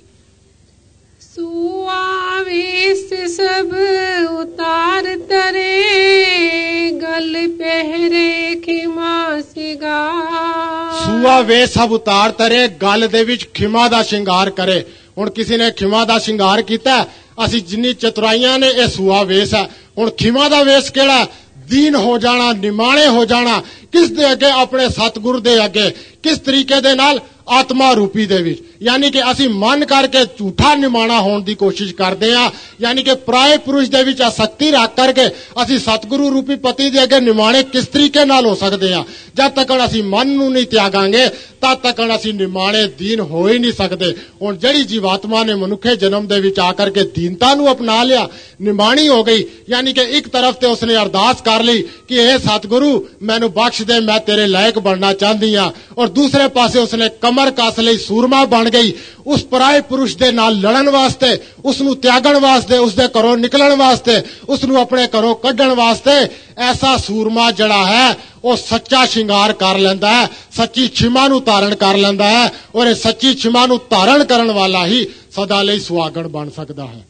सुआवेश सब उतार तरे गल पहरे खिमा सिगार। ਸੁਆ ਵੇ ਸਭ ਉਤਾਰ ਤਰੇ ਗੱਲ ਦੇ ਵਿੱਚ ਖਿਮਾ ਦਾ ਸ਼ਿੰਗਾਰ ਕਰੇ। ਹੁਣ ਕਿਸੇ ਨੇ ਖਿਮਾ ਦਾ ਸ਼ਿੰਗਾਰ ਕੀਤਾ ਅਸੀਂ ਜਿੰਨੀ ਚਤੁਰਾਈਆਂ ਨੇ ਇਹ ਸੁਆ ਵੇਸ ਹੈ। ਹੁਣ ਖਿਮਾ ਦਾ ਵੇਸ ਕਿਹੜਾ ਦੀਨ ਹੋ ਜਾਣਾ ਨਿਮਾਣੇ ਹੋ ਜਾਣਾ ਕਿਸ ਦੇ ਅੱਗੇ ਆਪਣੇ ਸਤਿਗੁਰ ਦੇ ਅੱਗੇ ਕਿਸ ਤਰੀਕੇ ਦੇ ਨਾਲ ਆਤਮਾ ਰੂਪੀ ਦੇ ਵਿੱਚ ਯਾਨੀ ਕਿ ਅਸੀਂ ਮਨ ਕਰਕੇ ਝੂਠਾ ਨਿਮਾਣਾ ਹੋਣ ਦੀ ਕੋਸ਼ਿਸ਼ ਕਰਦੇ ਹਾਂ। ਯਾਨੀ ਕਿ ਪਰਾਏ ਪੁਰਸ਼ ਦੇ ਵਿੱਚ ਆਸਕਤੀ ਰੱਖ ਕਰਕੇ ਅਸੀਂ ਸਤਿਗੁਰੂ ਰੂਪੀ ਪਤੀ ਦੇ ਅੱਗੇ ਨਿਮਾਣੇ ਕਿਸ ਤਰੀਕੇ ਨਾਲ ਹੋ ਸਕਦੇ ਹਾਂ। ਜਦ ਤੱਕ ਅਸੀਂ ਮਨ ਨੂੰ ਨਹੀਂ ਤਿਆਗਾਂਗੇ ਤਦ ਤੱਕ ਅਸੀਂ ਨਿਮਾਣੇ ਦੀਨ ਹੋ ਹੀ ਨਹੀਂ ਸਕਦੇ। ਹੁਣ ਜਿਹੜੀ ਜੀਵਾਤਮਾ ਨੇ ਮਨੁੱਖੇ ਜਨਮ ਦੇ ਵਿੱਚ ਆ ਕਰਕੇ ਦੀਨਤਾ ਨੂੰ ਅਪਣਾ ਲਿਆ ਨਿਮਾਣੀ ਹੋ ਗਈ। ਯਾਨੀ ਕਿ ਇੱਕ ਤਰਫ ਤੇ ਉਸਨੇ ਅਰਦਾਸ ਕਰ ਲਈ ਕਿ ਇਹ ਸਤਿਗੁਰੂ ਮੈਨੂੰ ਬਖਸ਼ ਦੇ ਮੈਂ ਤੇਰੇ ਲਾਇਕ ਬਣਨਾ ਚਾਹੁੰਦੀ ਹਾਂ ਔਰ ਦੂਸਰੇ ਪਾਸੇ ਉਸਨੇ ਕਮਰ ਕੱਸ ਲਈ ਸੂਰਮਾ ਬਣ ਗਈ ਉਸ ਪਰਾਏ ਪੁਰਸ਼ ਦੇ ਨਾਲ ਲੜਨ ਵਾਸਤੇ ਉਸ ਨੂੰ ਤਿਆਗਣ ਵਾਸਤੇ ਉਸ ਦੇ ਘਰੋਂ ਨਿਕਲਣ ਵਾਸਤੇ ਉਸ ਨੂੰ ਆਪਣੇ ਘਰੋਂ ਕੱਢਣ ਵਾਸਤੇ। ਐਸਾ ਸੂਰਮਾ ਜਿਹੜਾ ਹੈ ਉਹ ਸੱਚਾ ਸ਼ਿੰਗਾਰ ਕਰ ਲੈਂਦਾ ਹੈ ਸੱਚੀ ਛਿਮਾ ਨੂੰ ਧਾਰਨ ਕਰ ਲੈਂਦਾ ਹੈ ਔਰ ਇਹ ਸੱਚੀ ਛਿਮਾ ਨੂੰ ਧਾਰਨ ਕਰਨ ਵਾਲਾ ਹੀ ਸਦਾ ਲਈ ਸੁਹਾਗਣ ਬਣ ਸਕਦਾ ਹੈ।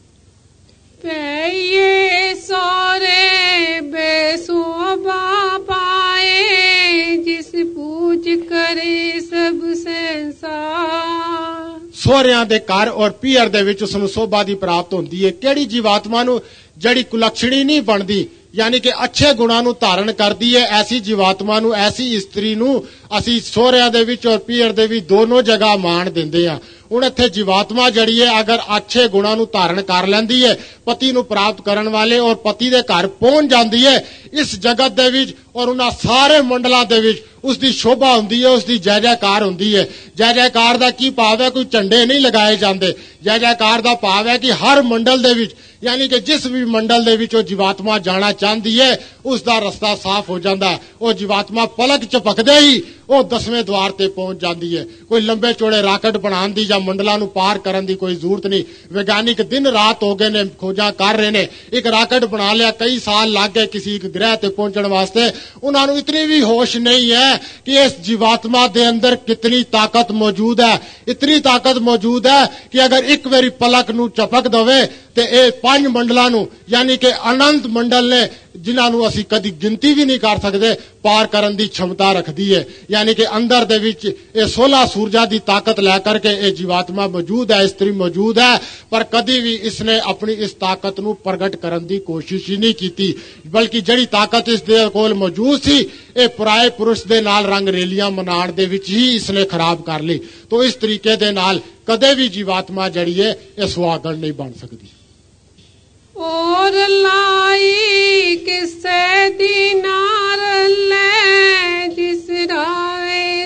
ਪਈਏ ਸੋਰੇ ਬੇਸੋਭਾ ਪਾਏ ਜਿਸ ਪੂਜ ਕਰੇ ਸਭ ਸੰਸਾਰ। ਸੋਹਰਿਆਂ ਦੇ ਘਰ ਔਰ ਪੀਰ ਦੇ ਵਿੱਚ ਉਸ ਨੂੰ ਸੋਭਾ ਦੀ ਪ੍ਰਾਪਤ ਹੁੰਦੀ ਹੈ। ਕਿਹੜੀ ਜੀਵਾਤਮਾ ਨੂੰ ਜਿਹੜੀ ਕੁਲਕਸ਼ਣੀ ਨਹੀਂ ਬਣਦੀ ਯਾਨੀ ਕਿ ਅੱਛੇ ਗੁਣਾਂ ਨੂੰ ਧਾਰਨ ਕਰਦੀ ਹੈ ਐਸੀ ਜੀਵਾਤਮਾ ਨੂੰ ਐਸੀ ਇਸਤਰੀ ਨੂੰ ਅਸੀਂ ਸੋਹਰਿਆਂ ਦੇ ਵਿੱਚ ਔਰ ਪੀਰ ਦੇ ਵਿੱਚ ਦੋਨੋਂ ਜਗ੍ਹਾ ਮਾਣ ਦਿੰਦੇ ਹਾਂ। ਹੁਣ ਇੱਥੇ ਜੀਵਾਤਮਾ ਜਿਹੜੀ ਹੈ ਅਗਰ ਅੱਛੇ ਗੁਣਾਂ ਨੂੰ ਧਾਰਨ ਕਰ ਲੈਂਦੀ ਹੈ ਪਤੀ ਨੂੰ ਪ੍ਰਾਪਤ ਕਰਨ ਵਾਲੇ ਔਰ ਪਤੀ ਦੇ ਘਰ ਪਹੁੰਚ ਜਾਂਦੀ ਹੈ ਇਸ ਜਗਤ ਦੇ ਵਿੱਚ ਔਰ ਉਹਨਾਂ ਸਾਰੇ ਮੰਡਲਾਂ ਦੇ ਵਿੱਚ ਉਸ ਦੀ ਸ਼ੋਭਾ ਹੁੰਦੀ ਹੈ ਉਸ ਦੀ ਜੈ ਜੈਕਾਰ ਹੁੰਦੀ ਹੈ। ਜੈ ਜੈਕਾਰ ਦਾ ਕੀ ਭਾਵ ਹੈ ਕੋਈ ਝੰਡੇ ਨਹੀਂ ਲਗਾਏ ਜਾਂਦੇ। ਜੈ ਜੈਕਾਰ ਦਾ ਭਾਵ ਹੈ ਕਿ ਹਰ ਮੰਡਲ ਦੇ ਵਿੱਚ ਯਾਨੀ ਕਿ ਜਿਸ ਵੀ ਮੰਡਲ ਦੇ ਵਿੱਚ ਉਹ ਜੀਵਾਤਮਾ ਜਾਣਾ ਚਾਹੁੰਦੀ ਹੈ ਉਸ ਦਾ ਰਸਤਾ ਸਾਫ਼ ਹੋ ਜਾਂਦਾ ਹੈ। ਉਹ ਜੀਵਾਤਮਾ ਪਲਕ ਝਪਕਦੇ ਹੀ ਉਹ ਦਸਵੇਂ ਦਵਾਰ ਤੇ ਪਹੁੰਚ ਜਾਂਦੀ ਹੈ। ਕੋਈ ਲੰਬੇ ਚੌੜੇ ਰਾਕਟ ਬਣਾਉਣ ਦੀ ਜਾਂ ਮੰਡਲਾਂ ਨੂੰ ਪਾਰ ਕਰਨ ਦੀ ਕੋਈ ਜ਼ਰੂਰਤ ਨਹੀਂ। ਵਿਗਿਆਨਿਕ ਦਿਨ ਰਾਤ ਹੋ ਗਏ ਨੇ ਖੋਜਾਂ ਕਰ ਰਹੇ ਨੇ ਇੱਕ ਰਾਕਟ ਬਣਾ ਲਿਆ ਕਈ ਸਾਲ ਲੱਗ ਗਏ ਕਿਸੇ ਇੱਕ ਗ੍ਰਹਿ ਤੇ ਪਹੁੰਚਣ ਵਾਸਤੇ। ਉਹਨਾਂ ਨੂੰ ਇਤਨੀ ਵੀ ਹੋਸ਼ ਨਹੀਂ ਹੈ ਕਿ ਇਸ ਜੀਵਾਤਮਾ ਦੇ ਅੰਦਰ ਕਿਤਨੀ ਤਾਕਤ ਮੌਜੂਦ ਹੈ। ਇਤਨੀ ਤਾਕਤ ਮੌਜੂਦ ਹੈ ਕਿ ਅਗਰ ਇੱਕ ਵਾਰੀ ਪਲਕ ਨੂੰ ਝਪਕ ਦਵੇ ਤੇ ਇਹ ਪੰਜ ਮੰਡਲਾਂ ਨੂੰ ਯਾਨੀ ਕਿ ਅਨੰਤ ਮੰਡਲ ਨੇ ਜਿਨ੍ਹਾਂ ਨੂੰ ਅਸੀਂ ਕਦੀ ਗਿਣਤੀ ਵੀ ਨਹੀਂ ਕਰ ਸਕਦੇ ਪਾਰ ਕਰਨ ਦੀ क्षमता ਰੱਖਦੀ ਹੈ। यानी कि अंदर दे विच ये सोलह सूरजा की ताकत लै करके ये जीवात्मा मौजूद है, स्त्री मौजूद है, पर कभी भी इसने अपनी इस ताकत नूं प्रगट करन दी कोशिश ही नहीं की, बल्कि जिहड़ी ताकत इस दे कोल मौजूद सी ये पराए पुरुष दे नाल रंग रेलियां मनाण दे विच ही इसने खराब कर ली। तो इस तरीके दे नाल कदे भी जीवात्मा जिहड़ी है ये सुहागण नहीं बन सकती। और लाई किसे दीनार ले जिस राए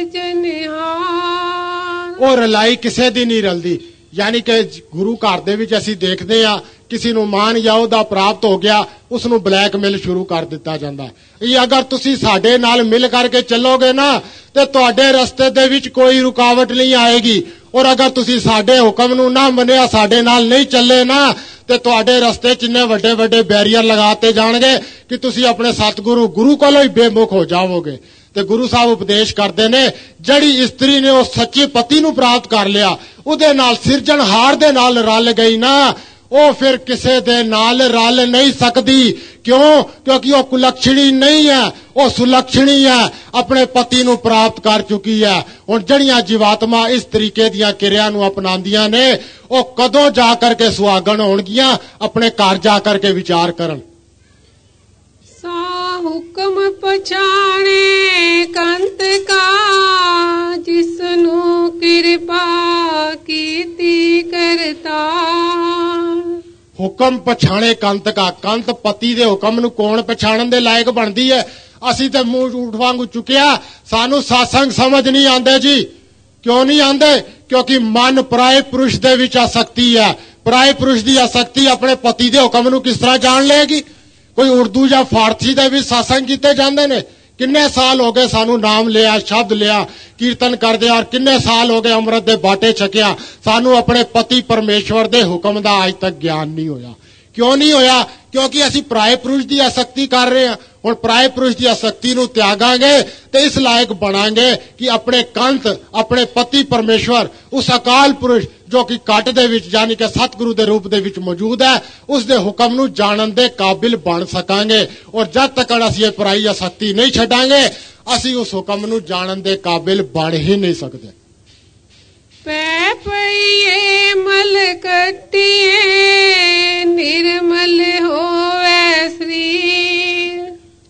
सिरजनहार। और लाई किसे दी नहीं रलदी, यानी कि गुरु घर दे विच असीं देखदे आ किसी नूं मान या ओहदा प्राप्त हो गया उसनूं ब्लैकमेल शुरू कर दिता जांदा है। ये अगर तुसीं साडे नाल मिल करके चलोगे ना ते तुहाडे रस्ते दे विच कोई रुकावट नहीं आएगी, और अगर तुसीं साडे हुक्म नूं ना मन्निया, साडे नाल नहीं चले ना ते तुहाडे रस्ते च इन्ने वड्डे वड्डे बैरियर लगाते जाणगे कि तुसीं अपने सतगुरु गुरु कोलों ही बेमुख हो जाओगे। ते गुरु साहब उपदेश करते ने जड़ी स्त्री ने उस सच्चे पति नूं प्राप्त कर लिया उहदे नाल सिरजणहार दे नाल रल गई ना, ਉਹ फिर किसे दे नाल रल नहीं सकती। क्यों? क्योंकि वो कुलक्षणी नहीं है, वो सुलक्षणी है, अपने पति नूं प्राप्त कर चुकी है। हुण जड़ियां जीवात्मा इस तरीके दियां किरिया नूं अपनांदियां ने वो कदों जा करके सुहागण होणगियां, अपने घर जा करके विचार करन। सा हुक्म पछाणे कंत का जिसनूं कृपा कीती करता। हुक्म पछाणे कंत का, कंत पति दे हुक्म नूं कौन पछाणन दे लायक बनदी है? असीं ते मूंह ऊठ वांगू चुकिया, सानू सत्संग समझ नहीं आंदे जी। क्यों नहीं आंदे? क्योंकि मन पराए पुरुष दे विच आसक्ति है। पराए पुरुष दी आसक्ति अपने पति दे हुक्म नूं किस तरह जान लेगी? कोई उर्दू या फारसी दे विच सत्संग कीते जांदे ने। किन्ने साल हो गए सानू नाम लिया, शब्द लिया, कीर्तन कर दिया, और किन्ने साल हो गए अमृत दे बाटे छकिया, सानू अपने पति परमेश्वर दे हुक्म दा आज तक ज्ञान नहीं होया। क्यों नहीं होया? क्योंकि असी पराए पुरुष की आसक्ति कर रहे हैं। हुण पराए पुरुष की आसक्ति नूं त्यागांगे तो इस लायक बनांगे कि अपने कंत, अपने पति परमेश्वर, उस अकाल पुरुष जो कि कट दे विच यानी कि सतगुरु दे रूप दे विच मौजूद है, उस दे हुक्म नूं जानन दे काबिल बन सकांगे। और जब तक असीं ये पराई आसक्ति नहीं छड्डांगे असीं उस हुक्म नूं जानन दे काबिल बन ही नहीं सकदे। पै पईए मल कट्टिए निर्मल होवे शरीर।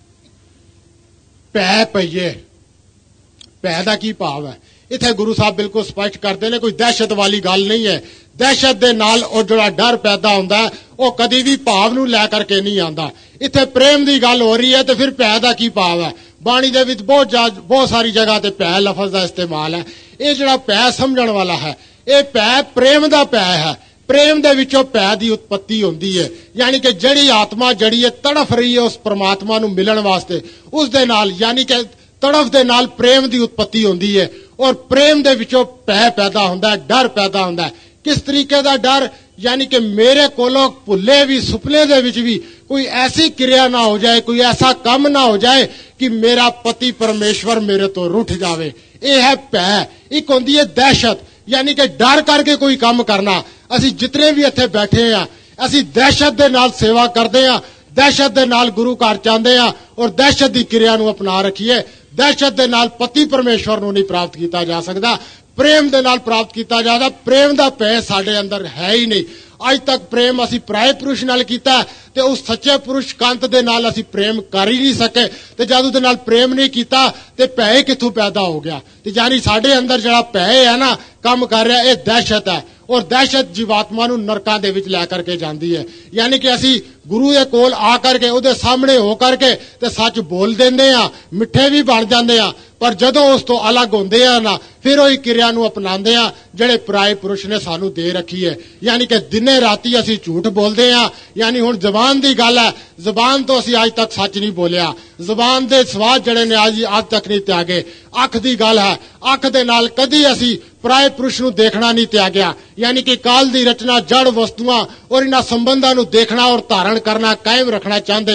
पै पईए, पै दा की भाव है? इत्थे गुरु साहब बिल्कुल स्पष्ट करते हैं, कोई दहशत वाली गल नहीं है। दहशत दे नाल और जोड़ा डर पैदा होंदा है वो कदी भी भाव नूं लै करके नहीं आंदा। इत्थे प्रेम दी गल हो रही है तो फिर पै दा की भाव है? बाणी दे विच बहुत बहुत सारी जगह ते पै लफज दा इस्तेमाल है। ये जोड़ा पै समझण वाला है, ये पै प्रेम दा पै है। प्रेम दे विचों पै दी उत्पत्ति होंदी है, यानी कि जड़ी आत्मा जड़ी है तड़फ रही है उस परमात्मा नूं मिलण वास्ते, उस दे नाल यानी कि तड़फ दे नाल प्रेम दी उत्पत्ति होंदी है। और प्रेम दे विचों पै पैदा होंदा है, डर पैदा होंदा है। किस तरीके दा डर? यानी कि मेरे कोलों भुल्ले भी सुपने दे विच भी कोई ऐसी क्रिया ना हो जाए, कोई ऐसा काम ना हो जाए कि मेरा पति परमेश्वर मेरे तो रुठ जावे। ये है पै। एक होंदी है दहशत, यानी कि डर करके कोई काम करना। असीं जितने भी इत्थे बैठे हैं असीं दहशत दे नाल सेवा करदे हां, दहशत दे नाल गुरु घर चाहते हैं और दहशत की क्रिया नूं अपना रखिए। दहशत दे नाल पति परमेश्वर नूं नहीं प्राप्त किया जा सकता, प्रेम दे नाल प्राप्त किया जाता। प्रेम दा पै साडे अंदर है ही नहीं। अज तक प्रेम असी पराए पुरुष नाल कीता ते उस सच्चे पुरुष कंत दे नाल असी प्रेम कर ही नहीं सके, ते जद उहदे नाल प्रेम नहीं कीता ते भय कित्थों पैदा हो गया? ते यानी साडे अंदर जिहड़ा भय है ना काम कर रहा, ये दहशत है। और दहशत जीवात्मा नूं नरकां दे विच लै करके जांदी है। यानी कि असी गुरु दे कोल आ करके उहदे सामने हो करके ते सच बोल देंदे आ, मिठे भी बन जांदे आ, पर जदों उस तो अलग होंदे आ ना फिर वही क्रिया नूं अपनांदे आ जिहड़े पराए पुरुष ने सानू दे रखी है। यानी कि दिने राती असी झूठ बोलदे आ। यानी हुण जबान दी गल है, जबान तो असी अज तक सच नहीं बोलिया, जबान दे स्वाद जड़े ने अज अज तक नहीं त्यागे। अख दी गल है, अख दे नाल कदी असी पराए पुरुष नूं देखना नहीं त्यागया। यानी कि काल दी रचना जड़ वस्तुआं और इन्हां संबंधां नूं देखना और धारण करना कायम रखना चाहते हैं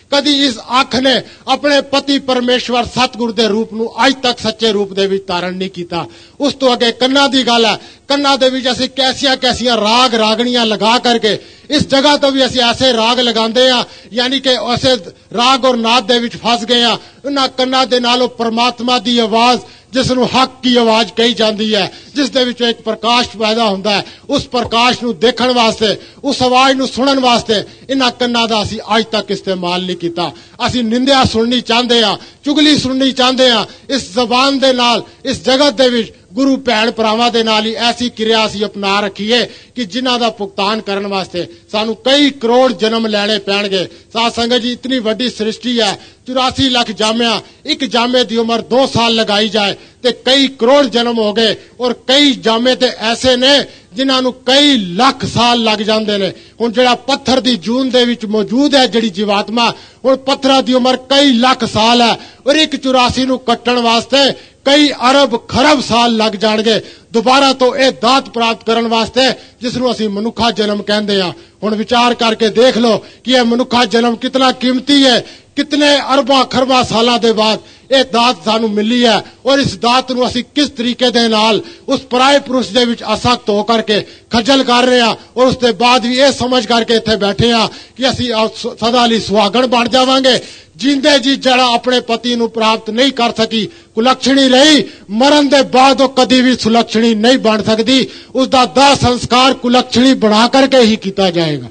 ਕਦੀ ਇਸ ਅੱਖ ਨੇ ਆਪਣੇ ਪਤੀ ਪਰਮੇਸ਼ਵਰ ਸਤਿਗੁਰ ਦੇ ਰੂਪ ਨੂੰ ਅੱਜ ਤੱਕ ਸੱਚੇ ਰੂਪ ਦੇ ਵਿੱਚ ਧਾਰਨ ਨਹੀਂ ਕੀਤਾ। ਉਸ ਤੋਂ ਅੱਗੇ ਕੰਨਾਂ ਦੀ ਗੱਲ ਹੈ, ਕੰਨਾਂ ਦੇ ਵਿੱਚ ਅਸੀਂ ਕੈਸੀਆਂ ਕੈਸੀਆਂ ਰਾਗ ਰਾਗਣੀਆਂ ਲਗਾ ਕਰਕੇ ਇਸ ਜਗ੍ਹਾ ਤੋਂ ਵੀ ਅਸੀਂ ਐਸੇ ਰਾਗ ਲਗਾਉਂਦੇ ਆ, ਯਾਨੀ ਕਿ ਐਸੇ ਰਾਗ ਔਰ ਨਾਦ ਦੇ ਵਿੱਚ ਫਸ ਗਏ ਆ। ਉਹਨਾਂ ਕੰਨਾਂ ਦੇ ਨਾਲੋਂ ਪਰਮਾਤਮਾ ਦੀ ਆਵਾਜ਼, ਜਿਸ ਨੂੰ ਹੱਕ ਦੀ ਆਵਾਜ਼ ਕਹੀ ਜਾਂਦੀ ਹੈ, ਜਿਸ ਦੇ ਵਿੱਚੋਂ ਇੱਕ ਪ੍ਰਕਾਸ਼ ਪੈਦਾ ਹੁੰਦਾ ਹੈ, ਉਸ ਪ੍ਰਕਾਸ਼ ਨੂੰ ਦੇਖਣ ਵਾਸਤੇ, ਉਸ ਆਵਾਜ਼ ਨੂੰ ਸੁਣਨ ਵਾਸਤੇ ਇਹਨਾਂ ਕੰਨਾਂ ਦਾ ਅਸੀਂ ਅੱਜ ਤੱਕ ਇਸਤੇਮਾਲ ਨਹੀਂ ਕੀਤਾ। ਅਸੀਂ ਨਿੰਦਿਆ ਸੁਣਨੀ ਚਾਹੁੰਦੇ ਆ, ਚੁਗਲੀ ਸੁਣਨੀ ਚਾਹੁੰਦੇ ਆ। ਇਸ ਜ਼ਬਾਨ ਦੇ ਨਾਲ ਇਸ ਜਗਤ ਦੇ ਵਿੱਚ ਗੁਰੂ ਭੈਣ ਭਰਾਵਾਂ ਦੇ ਨਾਲ ਹੀ ਐਸੀ ਕਿਰਿਆ ਅਸੀਂ ਅਪਣਾ ਰੱਖੀਏ ਕਿ ਜਿਨ੍ਹਾਂ ਦਾ ਭੁਗਤਾਨ ਕਰਨ ਵਾਸਤੇ ਸਾਨੂੰ ਕਈ ਕਰੋੜ ਜਨਮ ਲੈਣੇ ਪੈਣਗੇ। ਸਾਧ ਸੰਗਤ ਜੀ, ਇਤਨੀ ਵੱਡੀ ਸ੍ਰਿਸ਼ਟੀ ਹੈ, ਚੁਰਾਸੀ ਲੱਖ ਜਾਮਿਆਂ, ਇੱਕ ਜਾਮੇ ਦੀ ਉਮਰ ਦੋ ਸਾਲ ਲਗਾਈ ਜਾਏ ਤੇ ਕਈ ਕਰੋੜ ਜਨਮ ਹੋ ਗਏ, ਔਰ ਕਈ ਜਾਮੇ ਤੇ ਐਸੇ ਨੇ ਜਿਨ੍ਹਾਂ ਨੂੰ ਕਈ ਲੱਖ ਸਾਲ ਲੱਗ ਜਾਂਦੇ ਨੇ। ਹੁਣ ਜਿਹੜਾ ਪੱਥਰ ਦੀ ਜੂਨ ਦੇ ਵਿੱਚ ਮੌਜੂਦ ਹੈ ਜਿਹੜੀ ਜੀਵਾਤਮਾ, ਹੁਣ ਪੱਥਰਾਂ ਦੀ ਉਮਰ ਕਈ ਲੱਖ ਸਾਲ ਹੈ, ਔਰ ਇੱਕ ਚੁਰਾਸੀ ਨੂੰ ਕੱਟਣ ਵਾਸਤੇ ਕਈ ਅਰਬ ਖਰਬ ਸਾਲ ਲੱਗ ਜਾਣਗੇ ਦੁਬਾਰਾ ਤੋਂ ਇਹ ਦਾਤ ਪ੍ਰਾਪਤ ਕਰਨ ਵਾਸਤੇ ਜਿਸ ਨੂੰ ਅਸੀਂ ਮਨੁੱਖਾ ਜਨਮ ਕਹਿੰਦੇ ਆ। ਹੁਣ ਵਿਚਾਰ ਕਰਕੇ ਦੇਖ ਲਓ ਕਿ ਇਹ ਮਨੁੱਖਾ ਜਨਮ ਕਿਤਨਾ ਕੀਮਤੀ ਹੈ, ਕਿਤਨੇ ਅਰਬਾਂ ਖਰਬਾਂ ਸਾਲਾਂ ਦੇ ਬਾਅਦ ਇਹ ਦਾਤ ਸਾਨੂੰ ਮਿਲੀ ਹੈ, ਔਰ ਇਸ ਦਾਤ ਨੂੰ ਅਸੀਂ ਕਿਸ ਤਰੀਕੇ ਦੇ ਨਾਲ ਉਸ ਪਰਾਏ ਪੁਰਸ਼ ਦੇ ਵਿੱਚ ਆਸਕਤ ਹੋ ਕਰਕੇ ਖੱਜਲ ਕਰ ਰਹੇ ਹਾਂ, ਔਰ ਉਸ ਦੇ ਬਾਅਦ ਵੀ ਇਹ ਸਮਝ ਕਰਕੇ ਇੱਥੇ ਬੈਠੇ ਹਾਂ ਕਿ ਅਸੀਂ ਸਦਾ ਲਈ ਸੁਹਾਗਣ ਬਣ ਜਾਵਾਂਗੇ। ਜਿੰਦੇ ਜੀ ਜਿਹੜਾ ਆਪਣੇ ਪਤੀ ਨੂੰ ਪ੍ਰਾਪਤ ਨਹੀਂ ਕਰ ਸਕੀ, ਕੁਲਕਸ਼ਣੀ ਰਹੀ, ਮਰਨ ਦੇ ਬਾਅਦ ਉਹ ਕਦੀ ਵੀ ਸੁਲਕਸ਼ਣੀ ਨਹੀਂ ਬਣ ਸਕਦੀ। ਉਸ ਦਾ ਦਾਹ ਸੰਸਕਾਰ ਕੁਲਕਸ਼ਣੀ ਬਣਾ ਕਰਕੇ ਹੀ ਕੀਤਾ ਜਾਏਗਾ।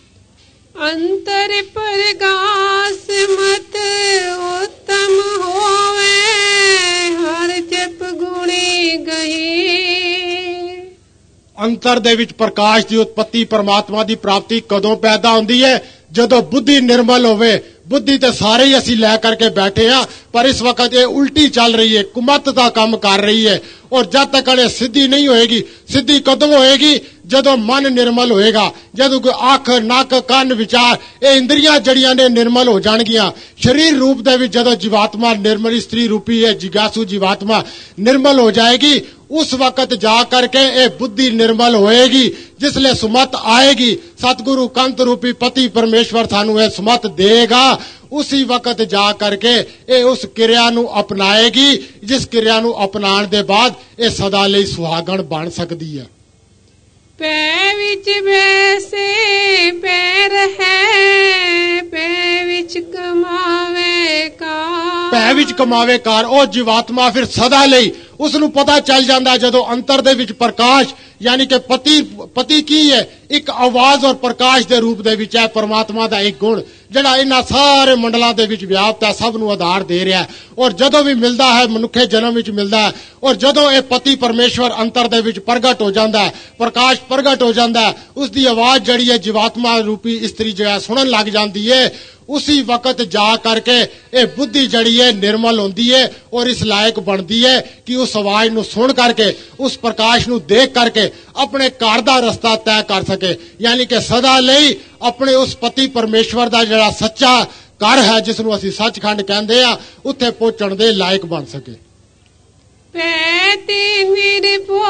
अंतर प्रगास मत उत्तम होवे, हर जप गुणी गही। अंतर दे विच प्रकाश की उत्पत्ति परमात्मा की प्राप्ति कदों पैदा होती है? ਜਦੋਂ बुद्धि निर्मल होवे। बुद्धि तो सारे ही असी लै करके बैठे हाँ, पर इस वक्त ये उल्टी चल रही है, कुमत का काम कर रही है, और जब तक ये सिद्धि नहीं होएगी, सिद्धि कदों होएगी? जदों मन निर्मल होएगा, जदों कोई अख नक कान विचार ये इंद्रियां जड़ियां ने निर्मल हो जाणगियां। शरीर रूप दे विच जदों जीवात्मा निर्मल, स्त्री रूपी है जिज्ञासु जीवात्मा निर्मल हो जाएगी, उस वक्त जा करके ये बुद्धि निर्मल होएगी। जिसले सुमत आएगी, सतगुरु कंत रूपी पति परमेश्वर सानू ये सुमत देगा, उसी वक्त जा करके ये उस क्रिया नू अपनाएगी, जिस क्रिया नू अपनाण दे बाद ये सदा लई सुहागण बन सकदी है। पै विच बैसे पैर है, पै विच कमावे कार, पै विच कमावे कार। ओ जीवात्मा फिर सदा लई उसनू पता चल जाता जदों अंतर दे विच प्रकाश, यानी कि पति पति की है एक आवाज और प्रकाश दे रूप दे विच है परमात्मा दा एक गुण जिहड़ा इन्हां सारे मंडलां दे विच व्याप्त है, सब नू आधार दे रहा है। और जदों भी मिलदा है मनुखे जन्म विच मिलदा है, और जदों ये पति परमेश्वर अंतर दे विच प्रगट हो जाता है, प्रकाश प्रगट हो जाता है, उसकी आवाज जिहड़ी है जीवात्मा रूपी स्त्री जो है सुनन लग जाती है, उसी वक्त जा करके ये बुद्धि जड़ी है निर्मल होती है और इस लायक बनती है कि उस आवाज नू सुन करके, उस प्रकाश नू देख करके अपने घर दा रस्ता तय कर सके, यानी कि सदा लई अपने उस पति परमेश्वर दा जिहड़ा सच्चा घर है जिसनू असीं सचखंड कहंदे आ, उत्थे पहुंचण दे लायक बन सके। पैते निरपो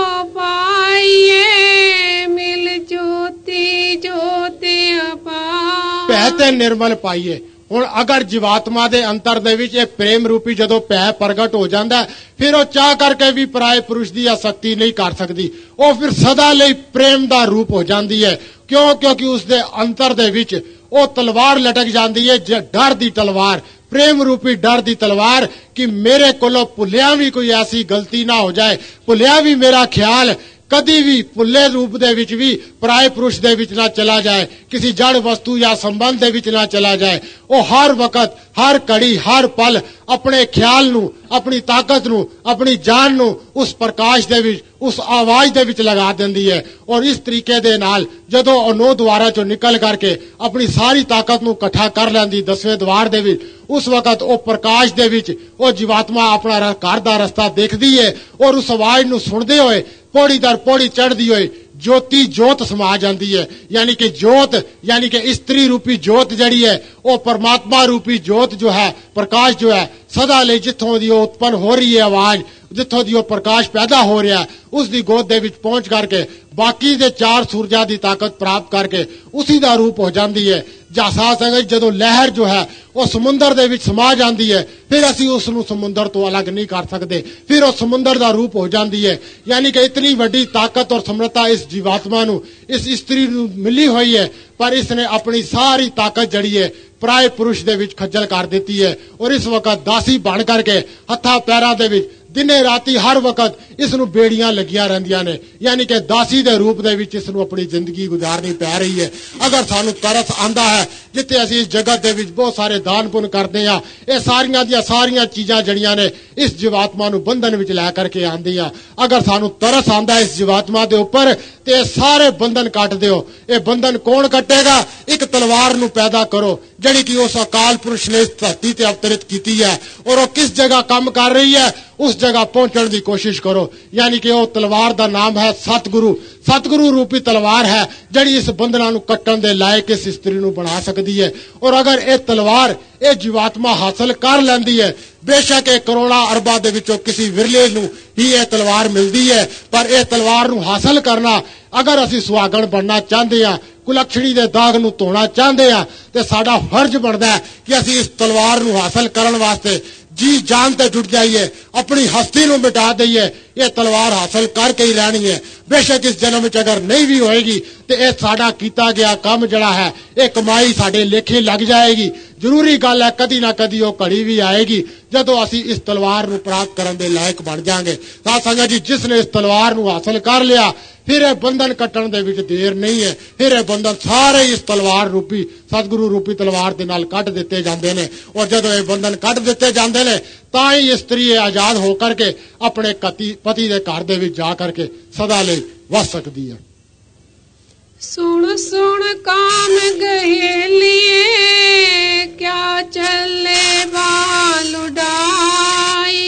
पाइए, मिल ज्योति ज्योति अपार। पैते निर्मल पाइए। हुण अगर जीवात्मा दे अंतर दे विच प्रेम रूपी जदों पै प्रगट हो जाता है, फिर वो चाह करके भी पराए पुरुष की आसक्ति नहीं कर सकती, वो फिर सदा लई प्रेम का रूप हो जाती है। क्यों? क्योंकि उसके अंतर दे विच वो तलवार लटक जाती है, डर दी तलवार, प्रेम रूपी डर दी तलवार, कि मेरे कोलों भुलिया भी कोई ऐसी गलती ना हो जाए, भुलिया भी मेरा ख्याल कदी भी भुले रूप दे विच भी पराए पुरुष दे विच ना चला जाए, किसी जड़ वस्तु या संबंध दे विच ना चला जाए। वो हर वक्त हर घड़ी हर पल अपने ख्याल नू, अपनी ताकत नू, अपनी जान नू उस प्रकाश दे विच, उस आवाज दे विच लगा देंदी है। और इस तरीके दे नाल जदों अनो द्वारा चो निकल करके अपनी सारी ताकत नू इकट्ठा कर लैंदी दसवें द्वार दे विच, उस वक्त वो प्रकाश दे विच वो जीवात्मा अपना घर दा रस्ता देखदी है, और उस आवाज नू सुनदे होए पौड़ी दर पौड़ी चढ़दी होए ज्योति जोत समा जाती है। यानी कि जोत, यानी कि स्त्री रूपी जोत जड़ी है, वो परमात्मा रूपी जोत जो है, प्रकाश जो है, सदा ले जिथों दी उत्पन्न हो रही है आवाज, जिथों दी प्रकाश पैदा हो रहा है, उस दी गोद दे विच पहुंच करके बाकी दे चार सूरजा दी ताकत प्राप्त करके उसी दा रूप हो जाती है। ਜਾਂ ਸਾਧ ਸੰਗਤ ਜਦੋਂ ਲਹਿਰ ਜੋ ਹੈ ਉਹ ਸਮੁੰਦਰ ਦੇ ਵਿੱਚ ਸਮਾ ਜਾਂਦੀ ਹੈ, ਫਿਰ ਅਸੀਂ ਉਸ ਨੂੰ ਸਮੁੰਦਰ ਤੋਂ ਅਲੱਗ ਨਹੀਂ ਕਰ ਸਕਦੇ, ਫਿਰ ਉਹ ਸਮੁੰਦਰ ਦਾ ਰੂਪ ਹੋ ਜਾਂਦੀ ਹੈ। ਯਾਨੀ ਕਿ ਇਤਨੀ ਵੱਡੀ ਤਾਕਤ ਔਰ ਸਮਰੱਥਾ ਇਸ ਜੀਵਾਤਮਾ ਨੂੰ, ਇਸ ਇਸਤਰੀ ਨੂੰ ਮਿਲੀ ਹੋਈ ਹੈ, ਪਰ ਇਸ ਨੇ ਆਪਣੀ ਸਾਰੀ ਤਾਕਤ ਜਿਹੜੀ ਹੈ ਪਰਾਏ ਪੁਰਸ਼ ਦੇ ਵਿੱਚ ਖੱਜਲ ਕਰ ਦਿੱਤੀ ਹੈ ਔਰ ਇਸ ਵਕਤ ਦਾਸੀ ਬਣ ਕਰਕੇ ਹੱਥਾਂ ਪੈਰਾਂ ਦੇ ਵਿੱਚ ਦਿਨੇ ਰਾਤੀ ਹਰ ਵਕਤ ਇਸ ਨੂੰ ਬੇੜੀਆਂ ਲੱਗੀਆਂ ਰਹਿੰਦੀਆਂ ਨੇ। ਯਾਨੀ ਕਿ ਦਾਸੀ ਦੇ ਰੂਪ ਦੇ ਵਿੱਚ ਇਸ ਨੂੰ ਆਪਣੀ ਜ਼ਿੰਦਗੀ ਗੁਜ਼ਾਰਨੀ ਪੈ ਰਹੀ ਹੈ। ਅਗਰ ਸਾਨੂੰ ਤਰਸ ਆਂਦਾ ਹੈ, ਜਿੱਥੇ ਅਸੀਂ ਇਸ ਜਗਤ ਦੇ ਵਿੱਚ ਬਹੁਤ ਸਾਰੇ ਦਾਨ ਪੁੰਨ ਕਰਦੇ ਹਾਂ, ਇਹ ਸਾਰੀਆਂ ਦੀਆਂ ਸਾਰੀਆਂ ਚੀਜ਼ਾਂ ਜਿਹੜੀਆਂ ਨੇ ਇਸ ਜੀਵਾਤਮਾ ਨੂੰ ਬੰਧਨ ਵਿੱਚ ਲੈ ਕਰਕੇ ਆਉਂਦੀਆਂ। ਅਗਰ ਸਾਨੂੰ ਤਰਸ ਆਂਦਾ ਇਸ ਜੀਵਾਤਮਾ ਦੇ ਉੱਪਰ ਤੇ ਇਹ ਸਾਰੇ ਬੰਧਨ ਕੱਟ ਦਿਓ। ਇਹ ਬੰਧਨ ਕੌਣ ਕੱਟੇਗਾ? ਇੱਕ ਤਲਵਾਰ ਨੂੰ ਪੈਦਾ ਕਰੋ ਜਿਹੜੀ ਕਿ ਉਸ ਅਕਾਲ ਪੁਰਸ਼ ਨੇ ਇਸ ਧਰਤੀ ਤੇ ਅਵਤਰਿਤ ਕੀਤੀ ਹੈ ਔਰ ਉਹ ਕਿਸ ਜਗ੍ਹਾ ਕੰਮ ਕਰ ਰਹੀ ਹੈ ਉਸ ਜਗ੍ਹਾ ਪਹੁੰਚਣ ਦੀ ਕੋਸ਼ਿਸ਼ ਕਰੋ। ਯਾਨੀ ਕਿ ਉਹ ਤਲਵਾਰ ਦਾ ਨਾਮ ਹੈ ਸਤਿਗੁਰੂ। ਸਤਿਗੁਰੂ ਰੂਪੀ ਤਲਵਾਰ ਹੈ ਜਿਹੜੀ ਇਸ ਬੰਧਨਾਂ ਨੂੰ ਕੱਟਣ ਦੇ ਲਾਇਕ ਇਸ ਇਸਤਰੀ ਨੂੰ ਬਣਾ ਸਕਦੀ ਹੈ। ਔਰ ਅਗਰ ਇਹ ਤਲਵਾਰ ਇਹ ਜੀਵਾਤਮਾ ਹਾਸਲ ਕਰ ਲੈਂਦੀ ਹੈ, ਬੇਸ਼ੱਕ ਇਹ ਕਰੋੜਾਂ ਅਰਬਾਂ ਦੇ ਵਿੱਚੋਂ ਕਿਸੇ ਵਿਰਲੇ ਨੂੰ ਹੀ ਇਹ ਤਲਵਾਰ ਮਿਲਦੀ ਹੈ, ਪਰ ਇਹ ਤਲਵਾਰ ਨੂੰ ਹਾਸਲ ਕਰਨਾ, ਅਗਰ ਅਸੀਂ ਸੁਹਾਗਣ ਬਣਨਾ ਚਾਹੁੰਦੇ ਹਾਂ, ਕੁਲਕਸ਼ਣੀ ਦੇ ਦਾਗ ਨੂੰ ਧੋਣਾ ਚਾਹੁੰਦੇ ਹਾਂ, ਤੇ ਸਾਡਾ ਫਰਜ਼ ਬਣਦਾ ਹੈ ਕਿ ਅਸੀਂ ਇਸ ਤਲਵਾਰ ਨੂੰ ਹਾਸਲ ਕਰਨ ਵਾਸਤੇ ਜੀ ਜਾਨ ਤੇ ਜੁਟ ਜਾਈਏ, ਆਪਣੀ ਹਸਤੀ ਨੂੰ ਮਿਟਾ ਦਈਏ। ਇਹ ਤਲਵਾਰ ਹਾਸਲ ਕਰਕੇ ਹੀ ਰਹਿਣੀ ਹੈ। ਬੇਸ਼ੱਕ ਇਸ ਜਨਮ ਵਿੱਚ ਅਗਰ ਨਹੀਂ ਵੀ ਹੋਏਗੀ ਤੇ ਇਹ ਸਾਡਾ ਕੀਤਾ ਗਿਆ ਕੰਮ ਜਿਹੜਾ ਹੈ ਇਹ ਕਮਾਈ ਸਾਡੇ ਲੇਖੇ ਲੱਗ ਜਾਏਗੀ। ਜ਼ਰੂਰੀ ਗੱਲ ਹੈ ਕਦੀ ਨਾ ਕਦੀ ਉਹ ਘੜੀ ਵੀ ਆਏਗੀ ਜਦੋਂ ਅਸੀਂ ਇਸ ਤਲਵਾਰ ਨੂੰ ਪ੍ਰਾਪਤ ਕਰਨ ਦੇ ਲਾਇਕ ਬਣ ਜਾਾਂਗੇ। ਸਾਧ ਸੰਗਤ ਜੀ, ਜਿਸ ਨੇ ਇਸ ਤਲਵਾਰ ਨੂੰ ਹਾਸਲ ਕਰ ਲਿਆ, ਫਿਰ ਇਹ ਬੰਧਨ ਕੱਟਣ ਦੇ ਵਿੱਚ ਦੇਰ ਨਹੀਂ ਹੈ। ਫਿਰ ਇਹ ਬੰਧਨ ਸਾਰੇ ਇਸ ਤਲਵਾਰ ਰੂਪੀ ਸਤਿਗੁਰੂ ਰੂਪੀ ਤਲਵਾਰ ਦੇ ਨਾਲ ਕੱਢ ਦਿੱਤੇ ਜਾਂਦੇ ਨੇ ਔਰ ਜਦੋਂ ਇਹ ਬੰਧਨ ਕੱਢ ਦਿੱਤੇ ਜਾਂਦੇ ਨੇ ਤਾਂ ਹੀ ਇਸਤਰੀ ਆਜ਼ਾਦ ਹੋ ਕਰਕੇ ਆਪਣੇ ਪਤੀ ਦੇ ਘਰ ਦੇ ਵਿੱਚ ਜਾ ਕਰਕੇ ਸਦਾ ਲਈ ਵਸ ਸਕਦੀ ਹੈ। ਸੁਣ ਸੁਣ ਕਾਮ ਗਹੇਲੀਏ ਕਿਆ ਚੱਲੇ ਬਾਲ ਉਡਾਈ,